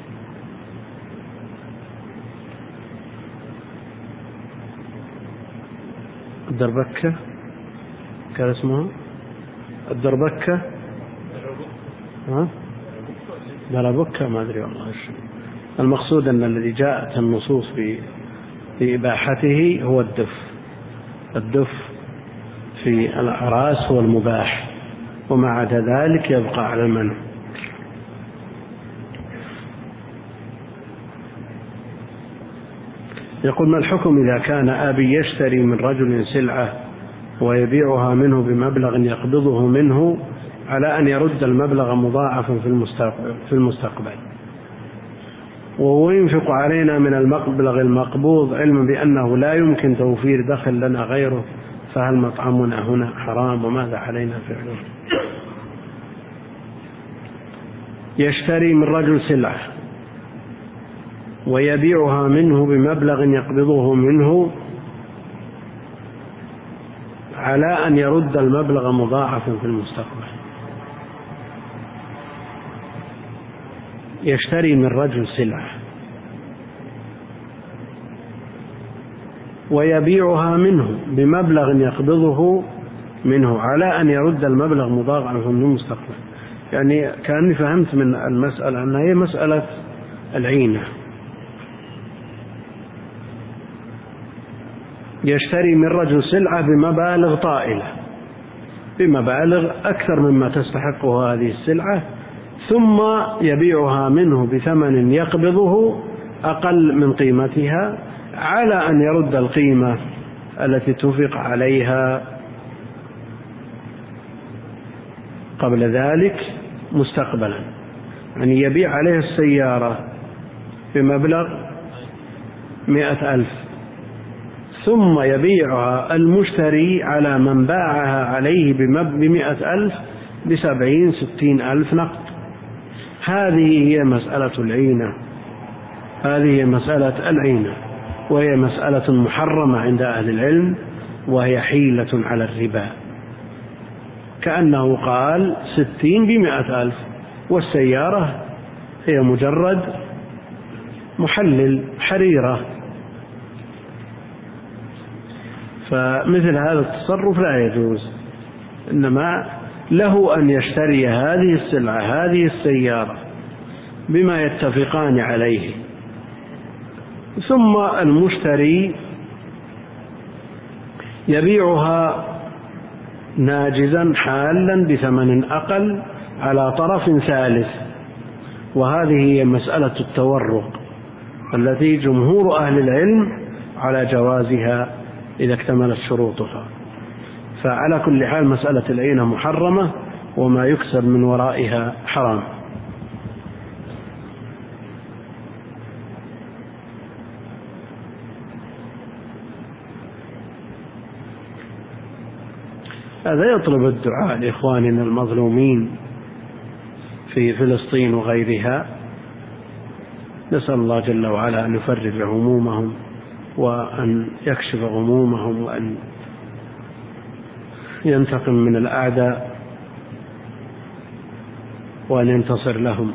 C: الدربكة كان اسمها الدربكة، ها دربكة ما أدري والله. المقصود أن الذي جاءت النصوص بإباحته هو الدف. الدف في الأعراس هو المباح، وما عدا ذلك يبقى على المنع. يقول: ما الحكم إذا كان أبي يشتري من رجل سلعة ويبيعها منه بمبلغ يقبضه منه على أن يرد المبلغ مضاعفا في المستقبل، وهو ينفق علينا من المبلغ المقبوض علما بأنه لا يمكن توفير دخل لنا غيره، فهل مطعمنا هنا حرام وماذا علينا فعله؟ يشتري من رجل سلعة ويبيعها منه بمبلغ يقبضه منه على أن يرد المبلغ مضاعفا في المستقبل. يشتري من رجل سلعة ويبيعها منه بمبلغ يقبضه منه على أن يرد المبلغ مضاعفا في المستقبل. يعني كأني فهمت من المسألة أنها هي مسألة العينة. يشتري من رجل سلعة بمبالغ طائلة، بمبالغ أكثر مما تستحقه هذه السلعة، ثم يبيعها منه بثمن يقبضه أقل من قيمتها على أن يرد القيمة التي تنفق عليها قبل ذلك مستقبلا. يعني يبيع عليها السيارة بمبلغ مئة ألف، ثم يبيعها المشتري على من باعها عليه بمئة ألف بسبعين ستين ألف نقد. هذه هي مسألة العينة، هذه هي مسألة العينة، وهي مسألة محرمة عند أهل العلم، وهي حيلة على الربا. كأنه قال ستين بمئة ألف، والسيارة هي مجرد محلل حريرة. فمثل هذا التصرف لا يجوز، إنما له أن يشتري هذه السلعة هذه السيارة بما يتفقان عليه، ثم المشتري يبيعها ناجزا حالا بثمن أقل على طرف ثالث. وهذه هي مسألة التورق التي جمهور أهل العلم على جوازها إذا اكتملت شروطها. فعلى كل حال مسألة العينة محرمة، وما يكسب من ورائها حرام. هذا يطلب الدعاء لإخواننا المظلومين في فلسطين وغيرها، نسأل الله جل وعلا أن يفرج همومهم وأن يكشف غمومهم وأن ينتقم من الأعداء وأن ينتصر لهم.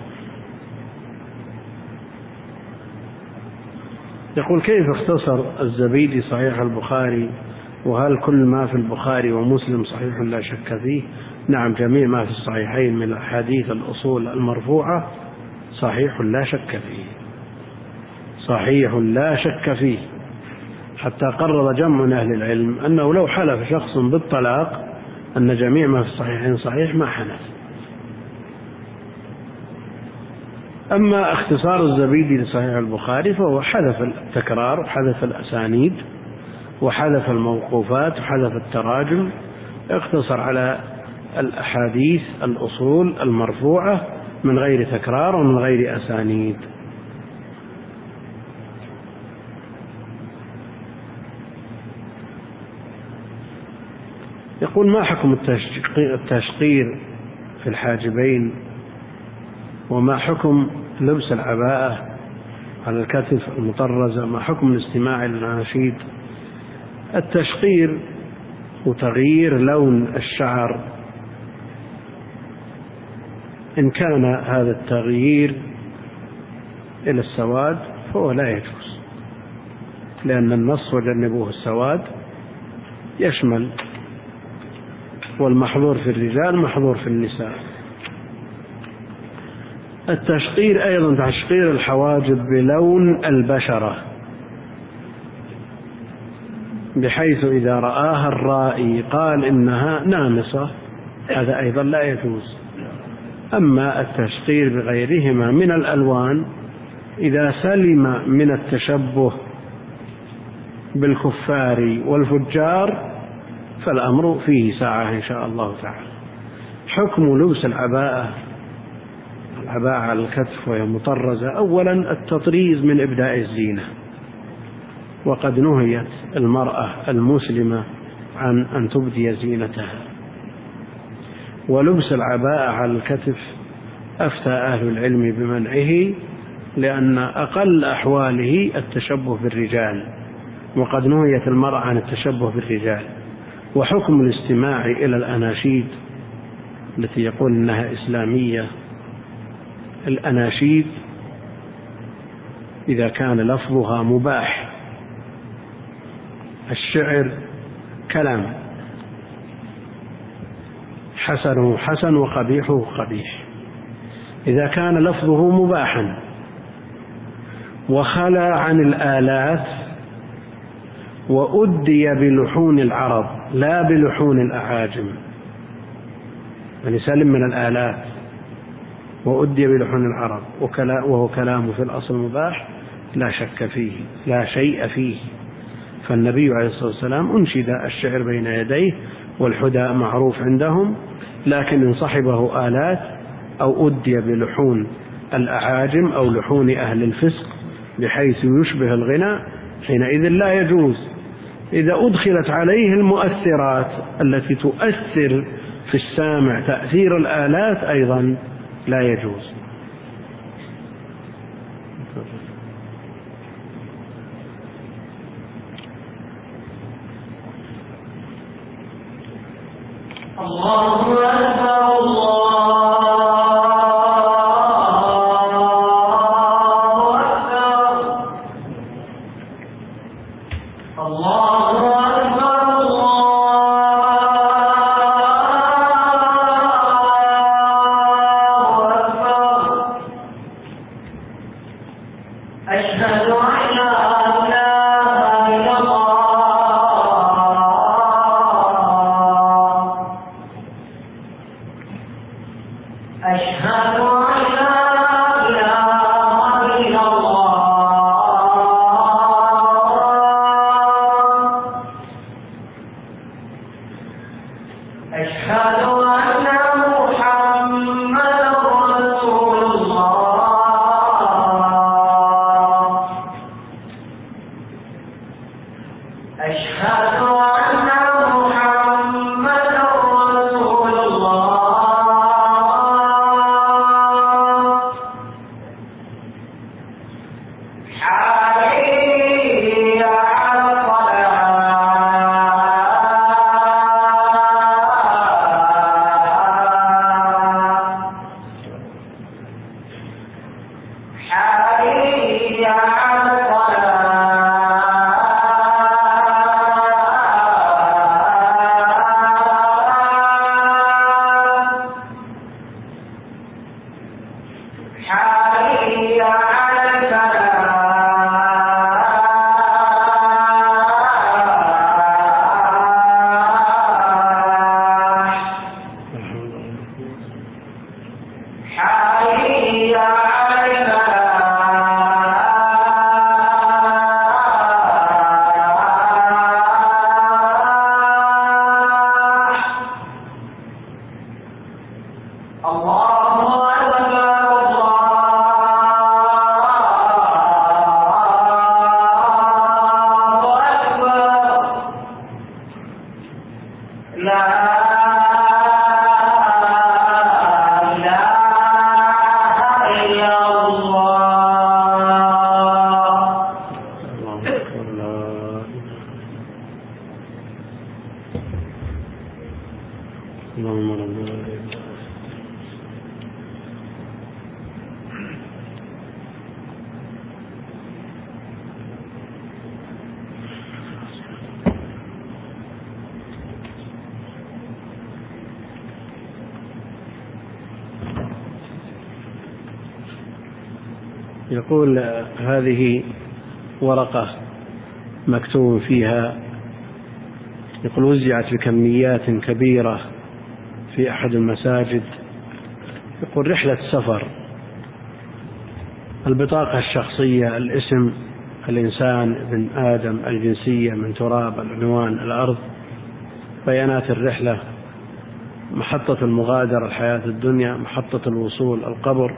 C: يقول: كيف اختصر الزبيدي صحيح البخاري؟ وهل كل ما في البخاري ومسلم صحيح لا شك فيه؟ نعم، جميع ما في الصحيحين من الأحاديث الأصول المرفوعة صحيح لا شك فيه، صحيح لا شك فيه، حتى قرر جمع من أهل العلم أنه لو حلف شخص بالطلاق أن جميع ما في الصحيحين صحيح ما حنث. أما اختصار الزبيدي لصحيح البخاري فهو حذف التكرار وحذف الأسانيد وحذف الموقوفات وحذف التراجم، اقتصر على الأحاديث الأصول المرفوعة من غير تكرار ومن غير أسانيد. يقول: ما حكم التشقير في الحاجبين؟ وما حكم لبس العباءة على الكتف المطرزة؟ ما حكم الاستماع إلى الأناشيد؟ التشقير وتغيير لون الشعر، إن كان هذا التغيير إلى السواد فهو لا يجوز، لأن النص وجنبوه السواد يشمل، والمحظور في الرجال محظور في النساء. التشقير أيضا تشقير الحواجب بلون البشرة، بحيث إذا رآها الرائي قال إنها نامصة، هذا أيضا لا يجوز. أما التشقير بغيرهما من الألوان إذا سلم من التشبه بالكفار والفجار فالأمر فيه ساعة إن شاء الله تعالى. حكم لبس العباءة العباءة على الكتف وهي مطرزة: أولا التطريز من إبداء الزينة، وقد نهيت المرأة المسلمة عن أن تبدي زينتها. ولبس العباءة على الكتف أفتى أهل العلم بمنعه، لأن أقل أحواله التشبه بالرجال، وقد نهيت المرأة عن التشبه بالرجال. وحكم الاستماع إلى الأناشيد التي يقول إنها إسلامية: الأناشيد إذا كان لفظها مباح، الشعر كلام، حسنه حسن وقبيحه قبيح. إذا كان لفظه مباحا وخلى عن الآلات وأدي بلحون العرب لا بلحون الأعاجم، يعني سلم من الآلات وأدي بلحون العرب وهو كلامه في الأصل مباح، لا شك فيه، لا شيء فيه. فالنبي عليه الصلاة والسلام أنشد الشعر بين يديه، والحداء معروف عندهم، لكن إن صحبه آلات أو أدي بلحون الأعاجم أو لحون أهل الفسق بحيث يشبه الغنى حينئذ لا يجوز. إذا أدخلت عليه المؤثرات التي تؤثر في السامع تأثير الآلات أيضا لا يجوز.
D: الله أكبر الله أكبر الله أكبر الله أكبر أشهد أن لا إله إلا الله أشهد أن لا إله إلا الله أشهد أن حي على الفلاح حي على الفلاح الله
C: اللهم ربنا يقول هذه ورقة مكتوب فيها، يقول وزعت بكميات كبيرة في أحد المساجد، يقول رحلة سفر، البطاقة الشخصية، الاسم، الإنسان، ابن آدم، الجنسية، من تراب، العنوان، الأرض، بيانات الرحلة، محطة المغادرة، الحياة الدنيا، محطة الوصول، القبر،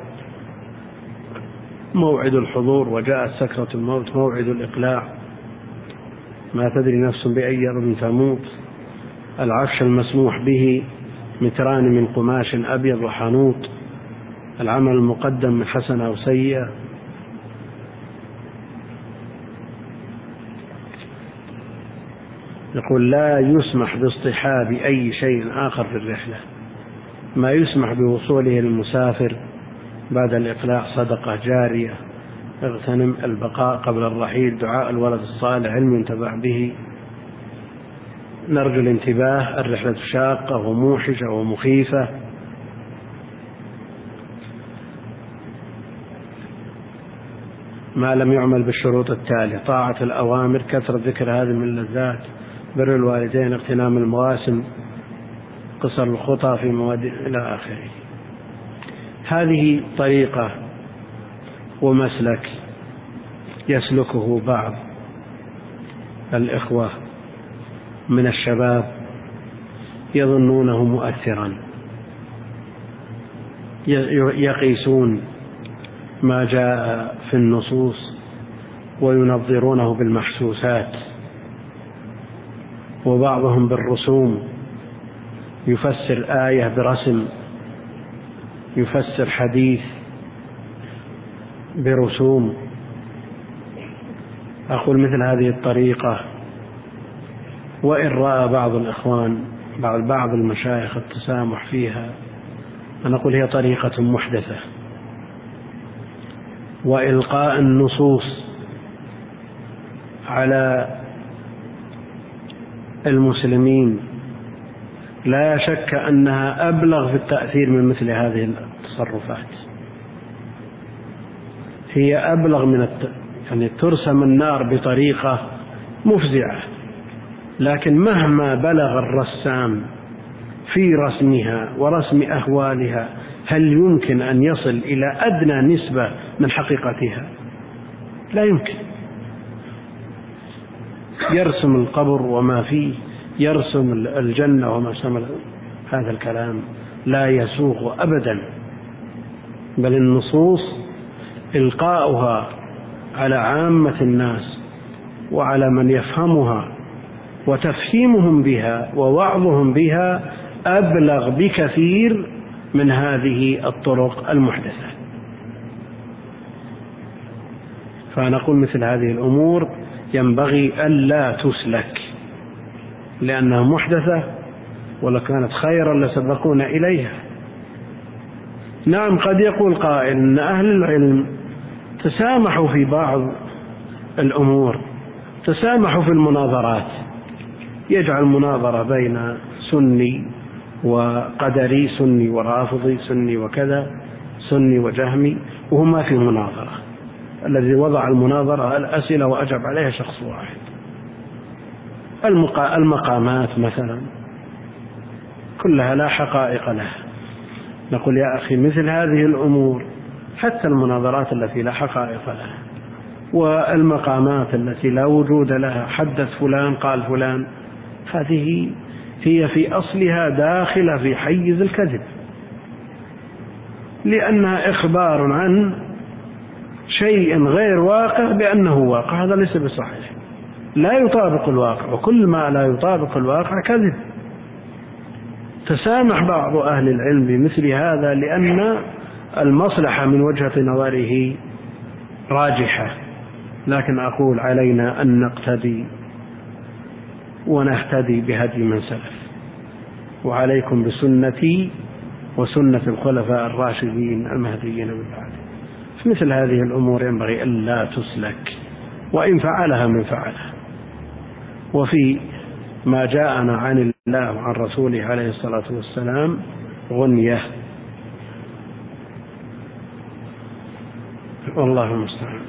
C: موعد الحضور، وجاءت سكرة الموت، موعد الإقلاع، ما تدري نفس بأي أرض تموت، العفش المسموح به، متران من قماش أبيض وحنوط، العمل المقدم من حسنة أو سيئة. يقول لا يسمح باصطحاب أي شيء آخر في الرحلة، ما يسمح بوصوله للمسافر بعد الإقلاع صدقة جارية، اغتنم البقاء قبل الرحيل، دعاء الولد الصالح، علم ينتفع به. نرجو الانتباه، الرحلة شاقة وموحشة ومخيفة. ما لم يعمل بالشروط التالية: طاعة الأوامر، كثرة ذكر هذه من اللذات، بر الوالدين، اغتنام المواسم، قصر الخطى في مواد إلى آخره. هذه طريقة ومسلك يسلكه بعض الإخوة من الشباب يظنونه مؤثرا، يقيسون ما جاء في النصوص وينظرونه بالمحسوسات، وبعضهم بالرسوم، يفسر آية برسم، يفسر حديث برسوم. أقول مثل هذه الطريقة وإن رأى بعض الإخوان بعض بعض المشايخ التسامح فيها، أنا أقول هي طريقة محدثة، وإلقاء النصوص على المسلمين لا شك أنها أبلغ في التأثير من مثل هذه التصرفات. هي أبلغ من الت... يعني ترسم النار بطريقة مفزعة، لكن مهما بلغ الرسام في رسمها ورسم أهوالها، هل يمكن أن يصل إلى أدنى نسبة من حقيقتها؟ لا يمكن. يرسم القبر وما فيه، يرسم الجنة وما شمل، هذا الكلام لا يسوغ أبدا، بل النصوص إلقاؤها على عامة الناس وعلى من يفهمها وتفهيمهم بها ووعظهم بها أبلغ بكثير من هذه الطرق المحدثة. فنقول مثل هذه الأمور ينبغي ألا تسلك، لأنها محدثة، ولكانت خيرا لسبقونا إليها. نعم، قد يقول قائل أن أهل العلم تسامحوا في بعض الأمور، تسامحوا في المناظرات، يجعل مناظرة بين سني وقدري، سني ورافضي، سني وكذا، سني وجهمي، وهو ما في مناظرة. الذي وضع المناظرة الأسئلة وأجاب عليها شخص واحد. المقامات مثلا كلها لا حقائق لها. نقول يا أخي مثل هذه الأمور، حتى المناظرات التي لا حقائق لها والمقامات التي لا وجود لها، حدث فلان قال فلان، هذه هي في أصلها داخلة في حيز الكذب، لأنها إخبار عن شيء غير واقع بأنه واقع. هذا ليس بصحيح، لا يطابق الواقع، وكل ما لا يطابق الواقع كذب. تسامح بعض أهل العلم بمثل هذا لأن المصلحة من وجهة نظره راجحة، لكن أقول علينا أن نقتدي ونهتدي بهدي من سلف، وعليكم بسنتي وسنة الخلفاء الراشدين المهديين من بعد. في مثل هذه الأمور ينبغي ألا تسلك، وإن فعلها من فعلها. وفي ما جاءنا عن الله وعن رسوله عليه الصلاة والسلام غنية، والله المستعان.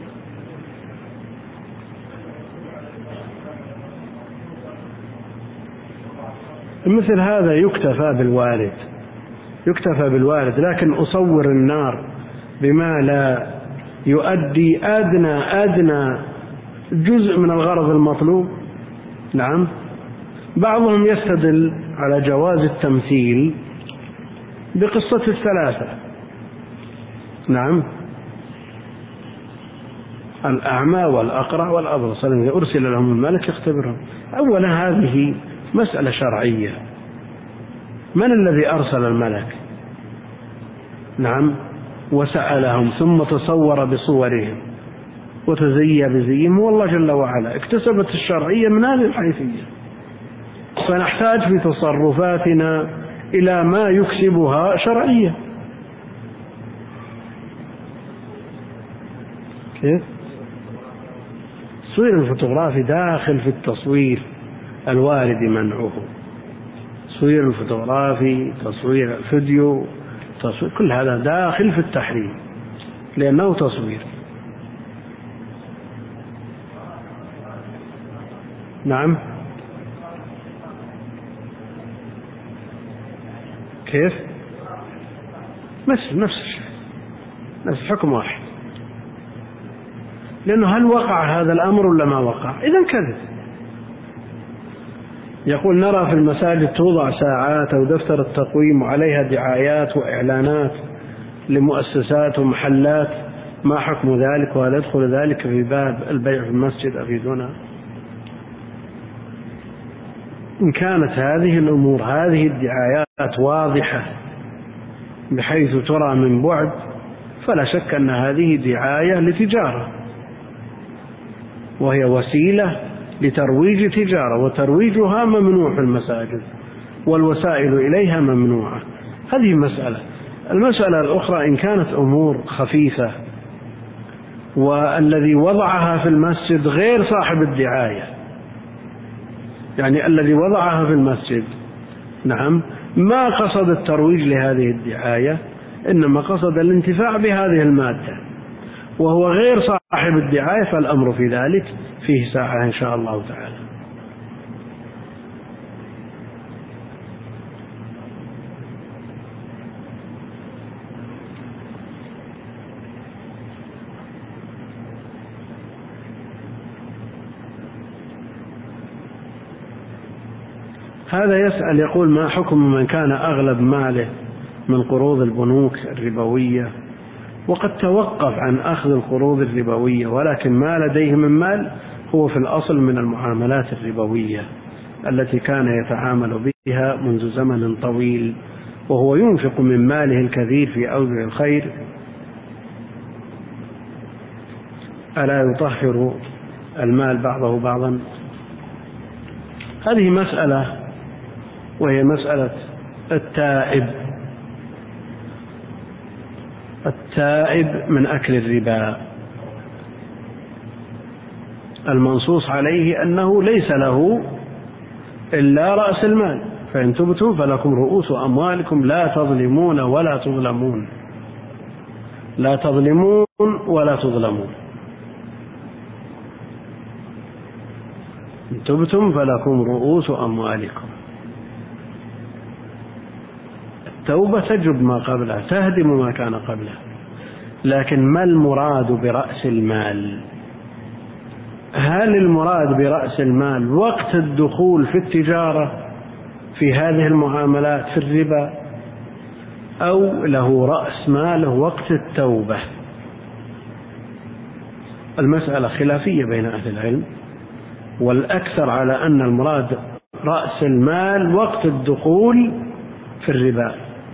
C: مثل هذا يكتفى بالوارد، يكتفى بالوارد، لكن أصور النار بما لا يؤدي أدنى أدنى جزء من الغرض المطلوب. نعم، بعضهم يستدل على جواز التمثيل بقصة الثلاثة. نعم، الأعمى والأقرع والأبرص أرسل لهم الملك يختبرهم. أولا هذه مسألة شرعية، من الذي أرسل الملك؟ نعم، وسألهم ثم تصور بصورهم وتزيى بزيهم، والله جل وعلا اكتسبت الشرعية من هذه الحيثية. فنحتاج في تصرفاتنا إلى ما يكسبها شرعية. كيف؟ التصوير الفوتوغرافي داخل في التصوير الوارد منعه. تصوير الفوتوغرافي، تصوير الفيديو، تصوير كل هذا داخل في التحريم لأنه تصوير. نعم، كيف؟ نفس نفس الشيء، نفس الحكم واحد، لأنه هل وقع هذا الأمر ولا ما وقع؟ إذن كذب. يقول نرى في المساجد توضع ساعات أو دفتر التقويم وعليها دعايات وإعلانات لمؤسسات ومحلات، ما حكم ذلك؟ وهل يدخل ذلك في باب البيع في المسجد؟ أفيدونا. إن كانت هذه الأمور، هذه الدعايات واضحة بحيث ترى من بعد، فلا شك أن هذه دعاية لتجارة، وهي وسيلة لترويج تجارة، وترويجها ممنوع في المساجد والوسائل إليها ممنوعة. هذه مسألة. المسألة الأخرى إن كانت أمور خفيفة والذي وضعها في المسجد غير صاحب الدعاية، يعني الذي وضعها في المسجد نعم ما قصد الترويج لهذه الدعاية، إنما قصد الانتفاع بهذه المادة، وهو غير صاحب الدعاية، فالأمر في ذلك فيه ساعة إن شاء الله تعالى. هذا يسأل يقول ما حكم من كان أغلب ماله من قروض البنوك الربوية وقد توقف عن أخذ القروض الربوية، ولكن ما لديه من مال هو في الأصل من المعاملات الربوية التي كان يتعامل بها منذ زمن طويل، وهو ينفق من ماله الكثير في أوجه الخير، ألا يطهر المال بعضه بعضا؟ هذه مسألة، وهي مسألة التائب التائب من أكل الربا، المنصوص عليه أنه ليس له إلا رأس المال، فإن تبتم فلكم رؤوس أموالكم لا تظلمون ولا تظلمون. لا تظلمون ولا تظلمون. إن تبتم فلكم رؤوس أموالكم. التوبة تجب ما قبلها، تهدم ما كان قبلها. لكن ما المراد برأس المال؟ هل المراد برأس المال وقت الدخول في التجارة في هذه المعاملات في الربا، أو له رأس ماله وقت التوبة؟ المسألة خلافية بين أهل العلم، والأكثر على أن المراد رأس المال وقت الدخول في الربا.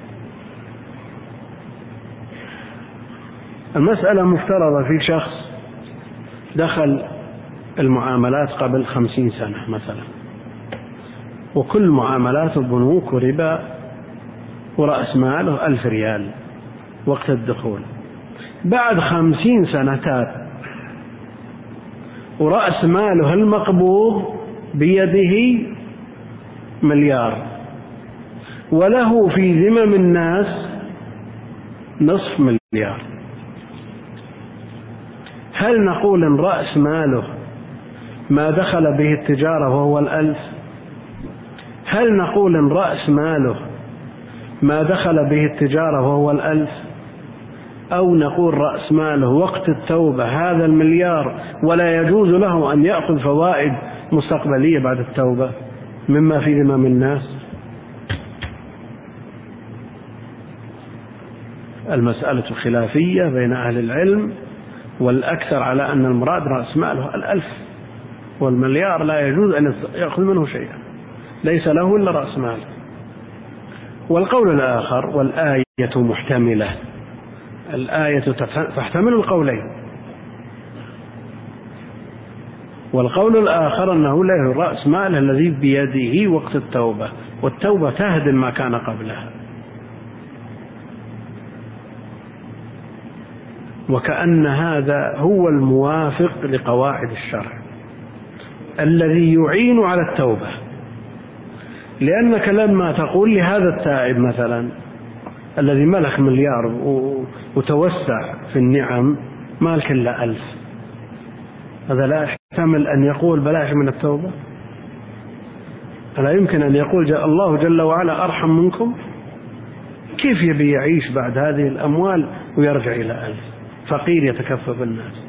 C: المسألة مفترضة في شخص دخل المعاملات قبل خمسين سنة مثلا، وكل معاملات البنوك وربا، ورأس ماله ألف ريال وقت الدخول. بعد خمسين سنة تاب، ورأس ماله المقبوض بيده مليار، وله في ذمم الناس نصف مليار. هل نقول إن رأس ماله ما دخل به التجارة وهو الألف؟ هل نقول إن رأس ماله ما دخل به التجارة وهو الألف؟ أو نقول رأس ماله وقت التوبة هذا المليار، ولا يجوز له أن يأخذ فوائد مستقبلية بعد التوبة مما في ذمم الناس؟ المسألة خلافية بين أهل العلم، والأكثر على أن المراد رأس ماله الألف، والمليار لا يجوز أن يأخذ منه شيئا، ليس له إلا رأس ماله. والقول الآخر، والآية محتملة، الآية تحتمل القولين. والقول الآخر أنه له رأس ماله الذي بيده وقت التوبة، والتوبة تهدم ما كان قبلها. وكأن هذا هو الموافق لقواعد الشرع الذي يعين على التوبة. لأنك لما تقول لهذا التائب مثلا الذي ملك مليار وتوسع في النعم مالك إلا ألف، هذا لا يحتمل أن يقول بلاش من التوبة؟ ألا يمكن أن يقول الله جل وعلا أرحم منكم؟ كيف يبي يعيش بعد هذه الأموال ويرجع إلى ألف فقير يتكفف الناس؟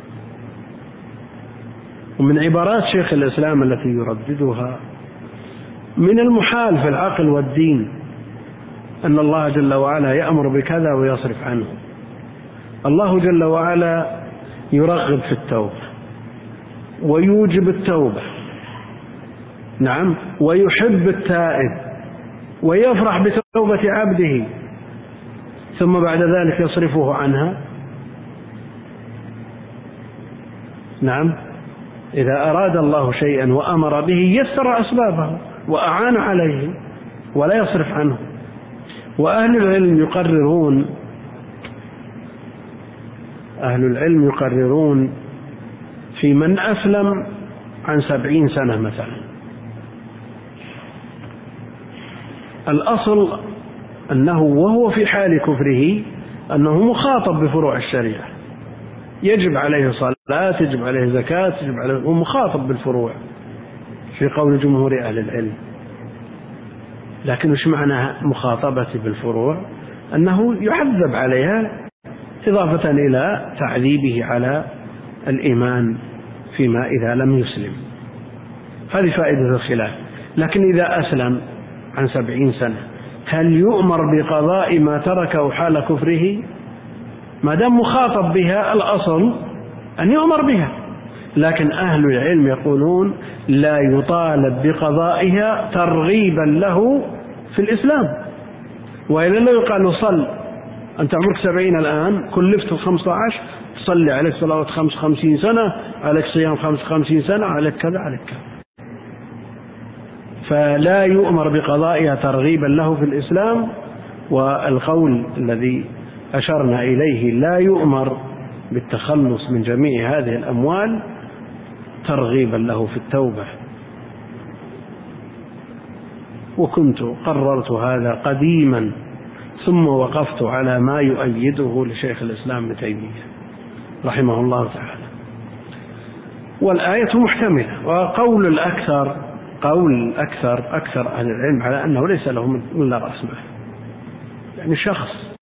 C: ومن عبارات شيخ الإسلام التي يرددها: من المحال في العقل والدين أن الله جل وعلا يأمر بكذا ويصرف عنه. الله جل وعلا يرغب في التوبة ويوجب التوبة، نعم، ويحب التائب ويفرح بتوبة عبده، ثم بعد ذلك يصرفه عنها. نعم، إذا أراد الله شيئا وأمر به يسر أسبابه وأعان عليه ولا يصرف عنه. وأهل العلم يقررون أهل العلم يقررون في من أسلم عن سبعين سنة مثلا، الأصل أنه وهو في حال كفره أنه مخاطب بفروع الشريعة، يجب عليه صلاة، يجب عليه زكاة، يجب عليه، ومخاطب بالفروع في قول جمهور أهل العلم. لكن وش معنى مخاطبة بالفروع؟ أنه يعذب عليها إضافة إلى تعذيبه على الإيمان فيما إذا لم يسلم. هذه فائدة الخلاف. لكن إذا أسلم عن سبعين سنة هل يؤمر بقضاء ما تركه حال كفره؟ ما دام مخاطب بها الأصل أن يؤمر بها. لكن أهل العلم يقولون لا يطالب بقضائها ترغيبا له في الإسلام، وإلا لا يقال صل، أنت عمرك سبعين الآن، كلفت الخمسة عشر، تصلي عليك صلوات خمس خمسين سنة، عليك صيام خمس خمسين سنة، عليك كذا عليك كذا. فلا يؤمر بقضائها ترغيبا له في الإسلام. والقول الذي أشرنا إليه لا يؤمر بالتخلص من جميع هذه الأموال ترغيبا له في التوبة. وكنت قررت هذا قديما ثم وقفت على ما يؤيده لشيخ الإسلام ابن تيمية رحمه الله تعالى. والآية محتملة، وقول الأكثر قول أكثر أكثر أهل العلم على أنه ليس له من لا رأس مال. يعني شخص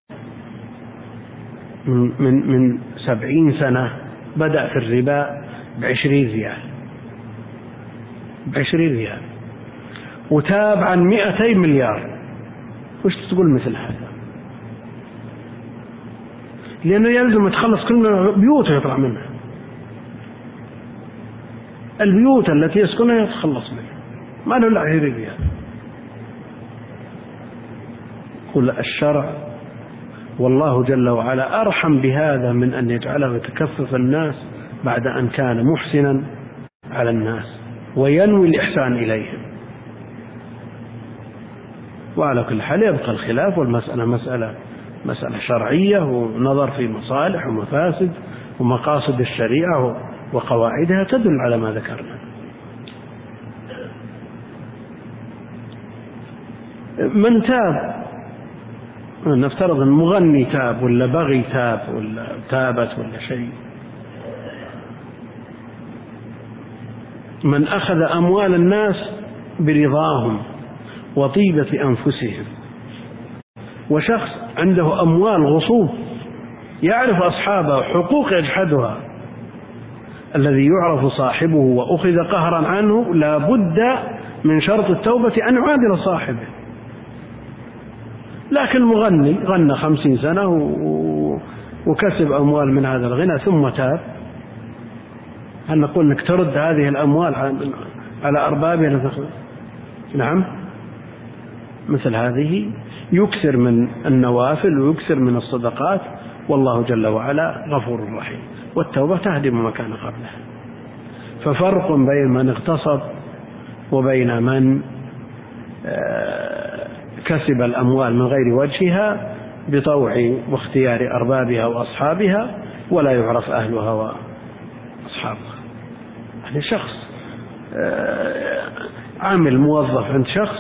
C: من من من سبعين سنة بدأ في الربا بعشرين ريال بعشرين ريال وتاب عن مئتي مليار، وش تقول مثل هذا؟ لأنه يلزم يتخلص كل بيوته يطلع منها، البيوت التي يسكنها يتخلص منها، ما له إلا عشرين ريال. قل الشرع والله جل وعلا أرحم بهذا من أن يجعله يتكفف الناس بعد أن كان محسنا على الناس وينوي الإحسان إليهم. وعلى كل حال يبقى الخلاف، والمسألة مسألة مسألة شرعية، ونظر في مصالح ومفاسد ومقاصد الشريعة وقواعدها تدل على ما ذكرنا. من تاب، نفترض أن مغني تاب ولا بغي تاب ولا تابت ولا شيء، من أخذ أموال الناس برضاهم وطيبة أنفسهم، وشخص عنده أموال غصوب يعرف أصحابه حقوق يجحدها، الذي يعرف صاحبه وأخذ قهرا عنه لا بد من شرط التوبة أن يعادل صاحبه. لكن مغني غنى خمسين سنة وكسب أموال من هذا الغنى ثم تاب، هل نقول أنك ترد هذه الأموال على أربابها؟ نعم، مثل هذه يكثر من النوافل ويكثر من الصدقات، والله جل وعلا غفور رحيم، والتوبة تهدم ما كان قبلها. ففرق بين من اغتصب وبين من كسب الأموال من غير وجهها بطوع واختيار أربابها وأصحابها ولا يعرف أهلها وأصحابها. يعني شخص عامل موظف عند شخص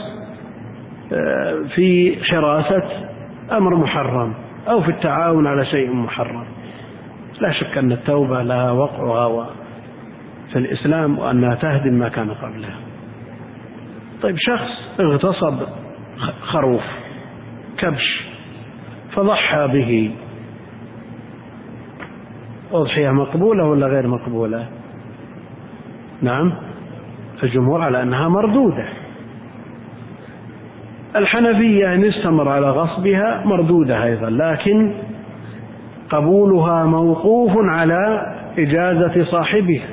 C: في حراسة أمر محرم أو في التعاون على شيء محرم، لا شك أن التوبة لها وقعها في الإسلام وأنها تهدم ما كان قبلها. طيب شخص اغتصب خروف كبش فضحى به، أضحية مقبولة ولا غير مقبولة؟ نعم، الجمهور على أنها مردودة. الحنفية إن استمر على غصبها مردودة أيضا، لكن قبولها موقوف على إجازة صاحبها.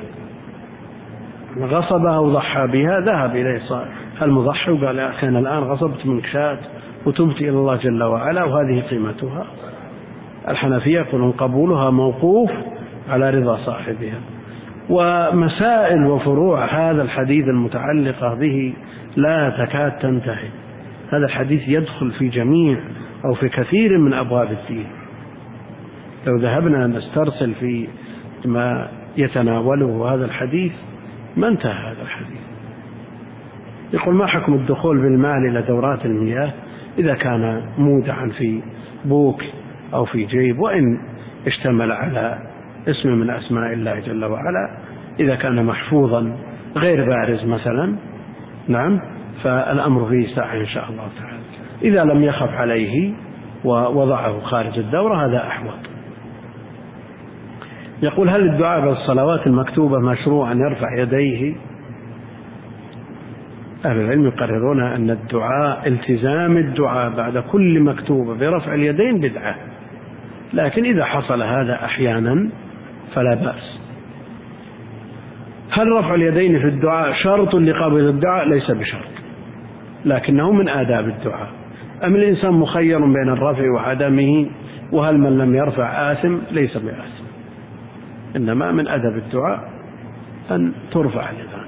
C: غصبها وضحى بها ذهب إليه صاحب المضحي وقال يا أخي أنا الآن غصبت منك شاة وتبت إلى الله جل وعلا وهذه قيمتها. الحنفية يقولون قبولها موقوف على رضا صاحبها. ومسائل وفروع هذا الحديث المتعلقة به لا تكاد تنتهي. هذا الحديث يدخل في جميع أو في كثير من أبواب الدين. لو ذهبنا نسترسل في ما يتناوله هذا الحديث ما انتهى هذا الحديث. يقول ما حكم الدخول بالمال إلى دورات المياه إذا كان مودعا في بوك أو في جيب، وإن اشتمل على اسم من أسماء الله جل وعلا، إذا كان محفوظا غير بارز مثلا، نعم، فالأمر فيه ساعة إن شاء الله تعالى. إذا لم يخف عليه ووضعه خارج الدورة هذا أحوط. يقول هل الدعاء بالصلوات المكتوبة مشروع أن يرفع يديه؟ أهل العلم يقررون أن الدعاء التزام الدعاء بعد كل مكتوبة برفع اليدين بدعة، لكن إذا حصل هذا أحيانا فلا بأس. هل رفع اليدين في الدعاء شرط لقبول الدعاء؟ ليس بشرط، لكنه من آداب الدعاء. أم الإنسان مخير بين الرفع وعدمه؟ وهل من لم يرفع آثم؟ ليس بآثم، إنما من أدب الدعاء أن ترفع اليدان.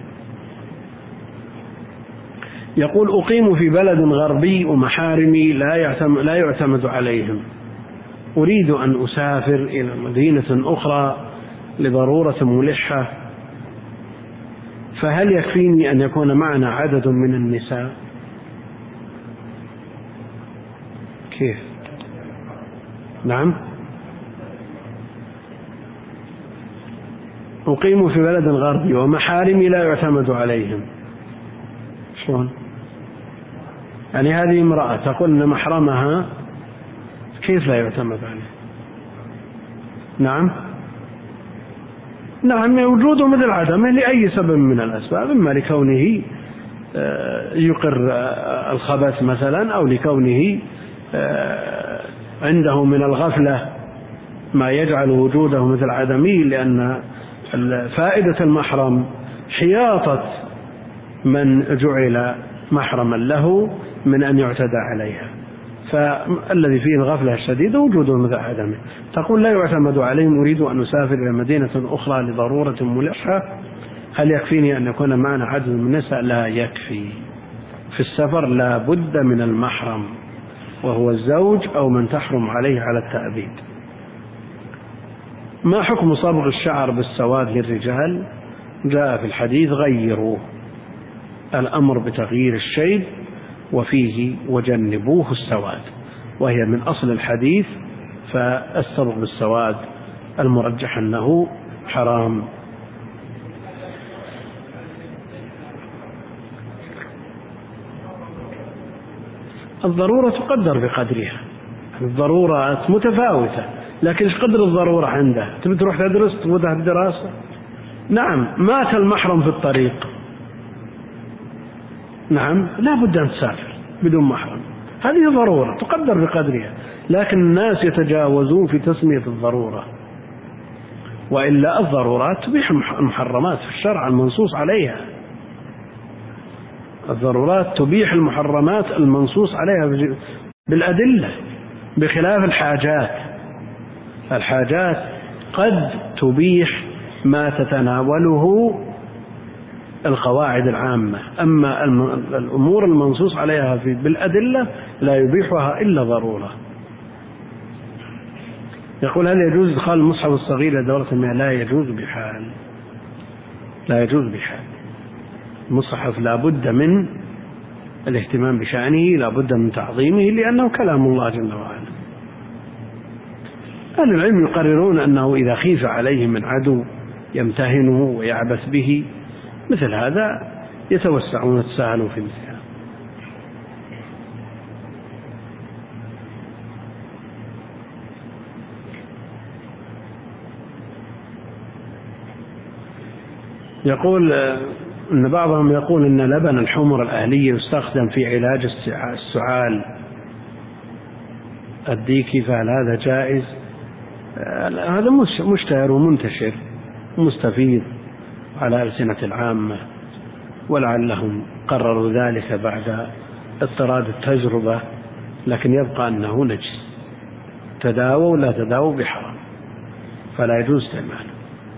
C: يقول أقيم في بلد غربي ومحارمي لا يعتمد, لا يعتمد عليهم، أريد أن أسافر إلى مدينة أخرى لضرورة ملحة، فهل يكفيني أن يكون معنا عدد من النساء؟ كيف نعم. أقيموا في بلد غربي ومحارمي لا يعتمد عليهم. شلون؟ يعني هذه امرأة تقول أن محرمها كيف لا يعتمد عليه؟ نعم نعم وجوده مثل عدمه لأي سبب من الأسباب، إما لكونه يقر الخبث مثلا، أو لكونه عنده من الغفلة ما يجعل وجوده مثل عدمه، لأن فائدة المحرم حياطة من جعل محرما له من أن يعتدى عليها، فالذي فيه الغفلة الشديدة وجوده مثل عدمه. تقول لا يعتمد عليهم، أريد أن أسافر إلى مدينة أخرى لضرورة ملحة، هل يكفيني أن يكون معنا عدد من النساء؟ لا يكفي. في السفر لا بد من المحرم، وهو الزوج أو من تحرم عليه على التأبيد. ما حكم صبغ الشعر بالسواد للرجال؟ جاء في الحديث غيروه، الأمر بتغيير الشيب وفيه وجنبوه السواد، وهي من أصل الحديث، فالصبغ بالسواد المرجح أنه حرام. الضرورة تقدر بقدرها، الضرورات متفاوتة، لكن ايش قدر الضرورة عنده؟ تبي تروح تدرس تودها الدراسة؟ نعم. مات المحرم في الطريق، نعم لا بد أن تسافر بدون محرم، هذه ضرورة تقدر بقدرها، لكن الناس يتجاوزون في تسمية الضرورة، وإلا الضرورات تبيح المحرمات في الشرع المنصوص عليها. الضرورات تبيح المحرمات المنصوص عليها بالأدلة، بخلاف الحاجات. الحاجات قد تبيح ما تتناوله القواعد العامة، أما الأمور المنصوص عليها في بالأدلة لا يبيحها إلا ضرورة. يقول هل يجوز إدخال المصحف الصغير إلى دورة المياه؟ لا يجوز بحال، لا يجوز بحال. المصحف لا بد من الاهتمام بشأنه، لا بد من تعظيمه، لأنه كلام الله جل وعلا. أهل العلم يقررون أنه إذا خيف عليه من عدو يمتهنه ويعبث به مثل هذا يتوسعون ويتساهلون في مثل هذا. يقول أن بعضهم يقول أن لبن الحمر الأهلية يستخدم في علاج السعال الديكي، فهل هذا جائز؟ هذا مشتهر ومنتشر ومستفيد على ألسنة العامة، ولعلهم قرروا ذلك بعد اضطراد التجربة، لكن يبقى أنه نجس، تداووا لا تداووا بحرام، فلا يجوز استعماله.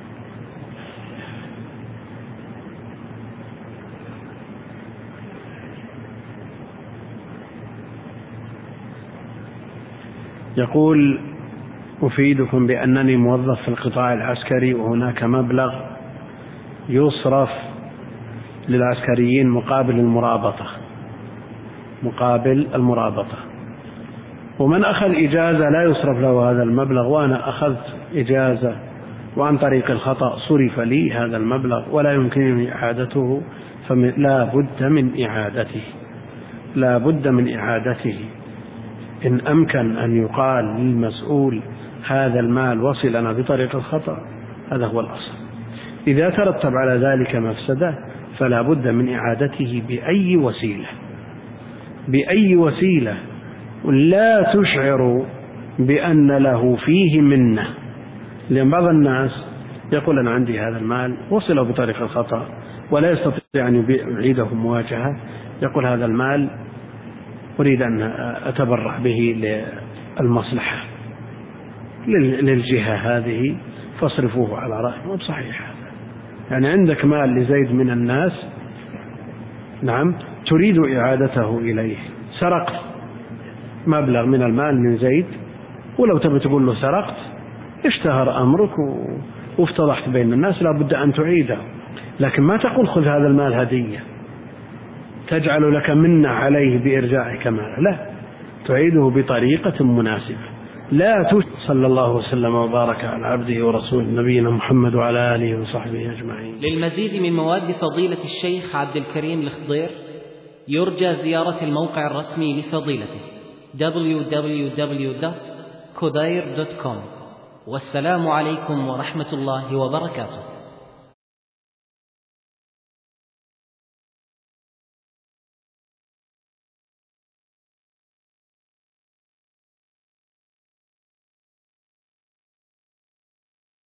C: يقول أفيدكم بأنني موظف في القطاع العسكري، وهناك مبلغ يصرف للعسكريين مقابل المرابطة مقابل المرابطة ومن أخذ إجازة لا يصرف له هذا المبلغ، وأنا أخذت إجازة وعن طريق الخطأ صرف لي هذا المبلغ ولا يمكنني إعادته، فلا بد من إعادته لا بد من إعادته إن أمكن أن يقال للمسؤول هذا المال وصلنا بطريق الخطأ، هذا هو الأصل. إذا ترتب على ذلك مفسدة فلا بد من إعادته بأي وسيلة بأي وسيلة لا تشعر بأن له فيه منة، لأن بعض الناس يقول أنا عندي هذا المال وصله بطريق الخطأ ولا يستطيع أن يعيده مواجهة، يقول هذا المال أريد أن أتبرع به للمصلحة للجهة هذه فاصرفوه على رأيه. مو بصحيح هذا، يعني عندك مال لزيد من الناس، نعم تريد إعادته إليه، سرقت مبلغ من المال من زيد، ولو تبي تقول له سرقت اشتهر أمرك وافتضحت بين الناس، لا بد أن تعيده، لكن ما تقول خذ هذا المال هدية تجعل لك منة عليه بإرجاعك ماله، لا، تعيده بطريقة مناسبة، لا توجد. صلى الله وسلم وبارك على عبده ورسوله نبينا محمد وعلى آله وصحبه أجمعين.
A: للمزيد من مواد فضيلة الشيخ عبد الكريم الخضير يرجى زيارة الموقع الرسمي لفضيلته دبليو دبليو دبليو دوت كوداير دوت كوم. والسلام عليكم ورحمة الله وبركاته.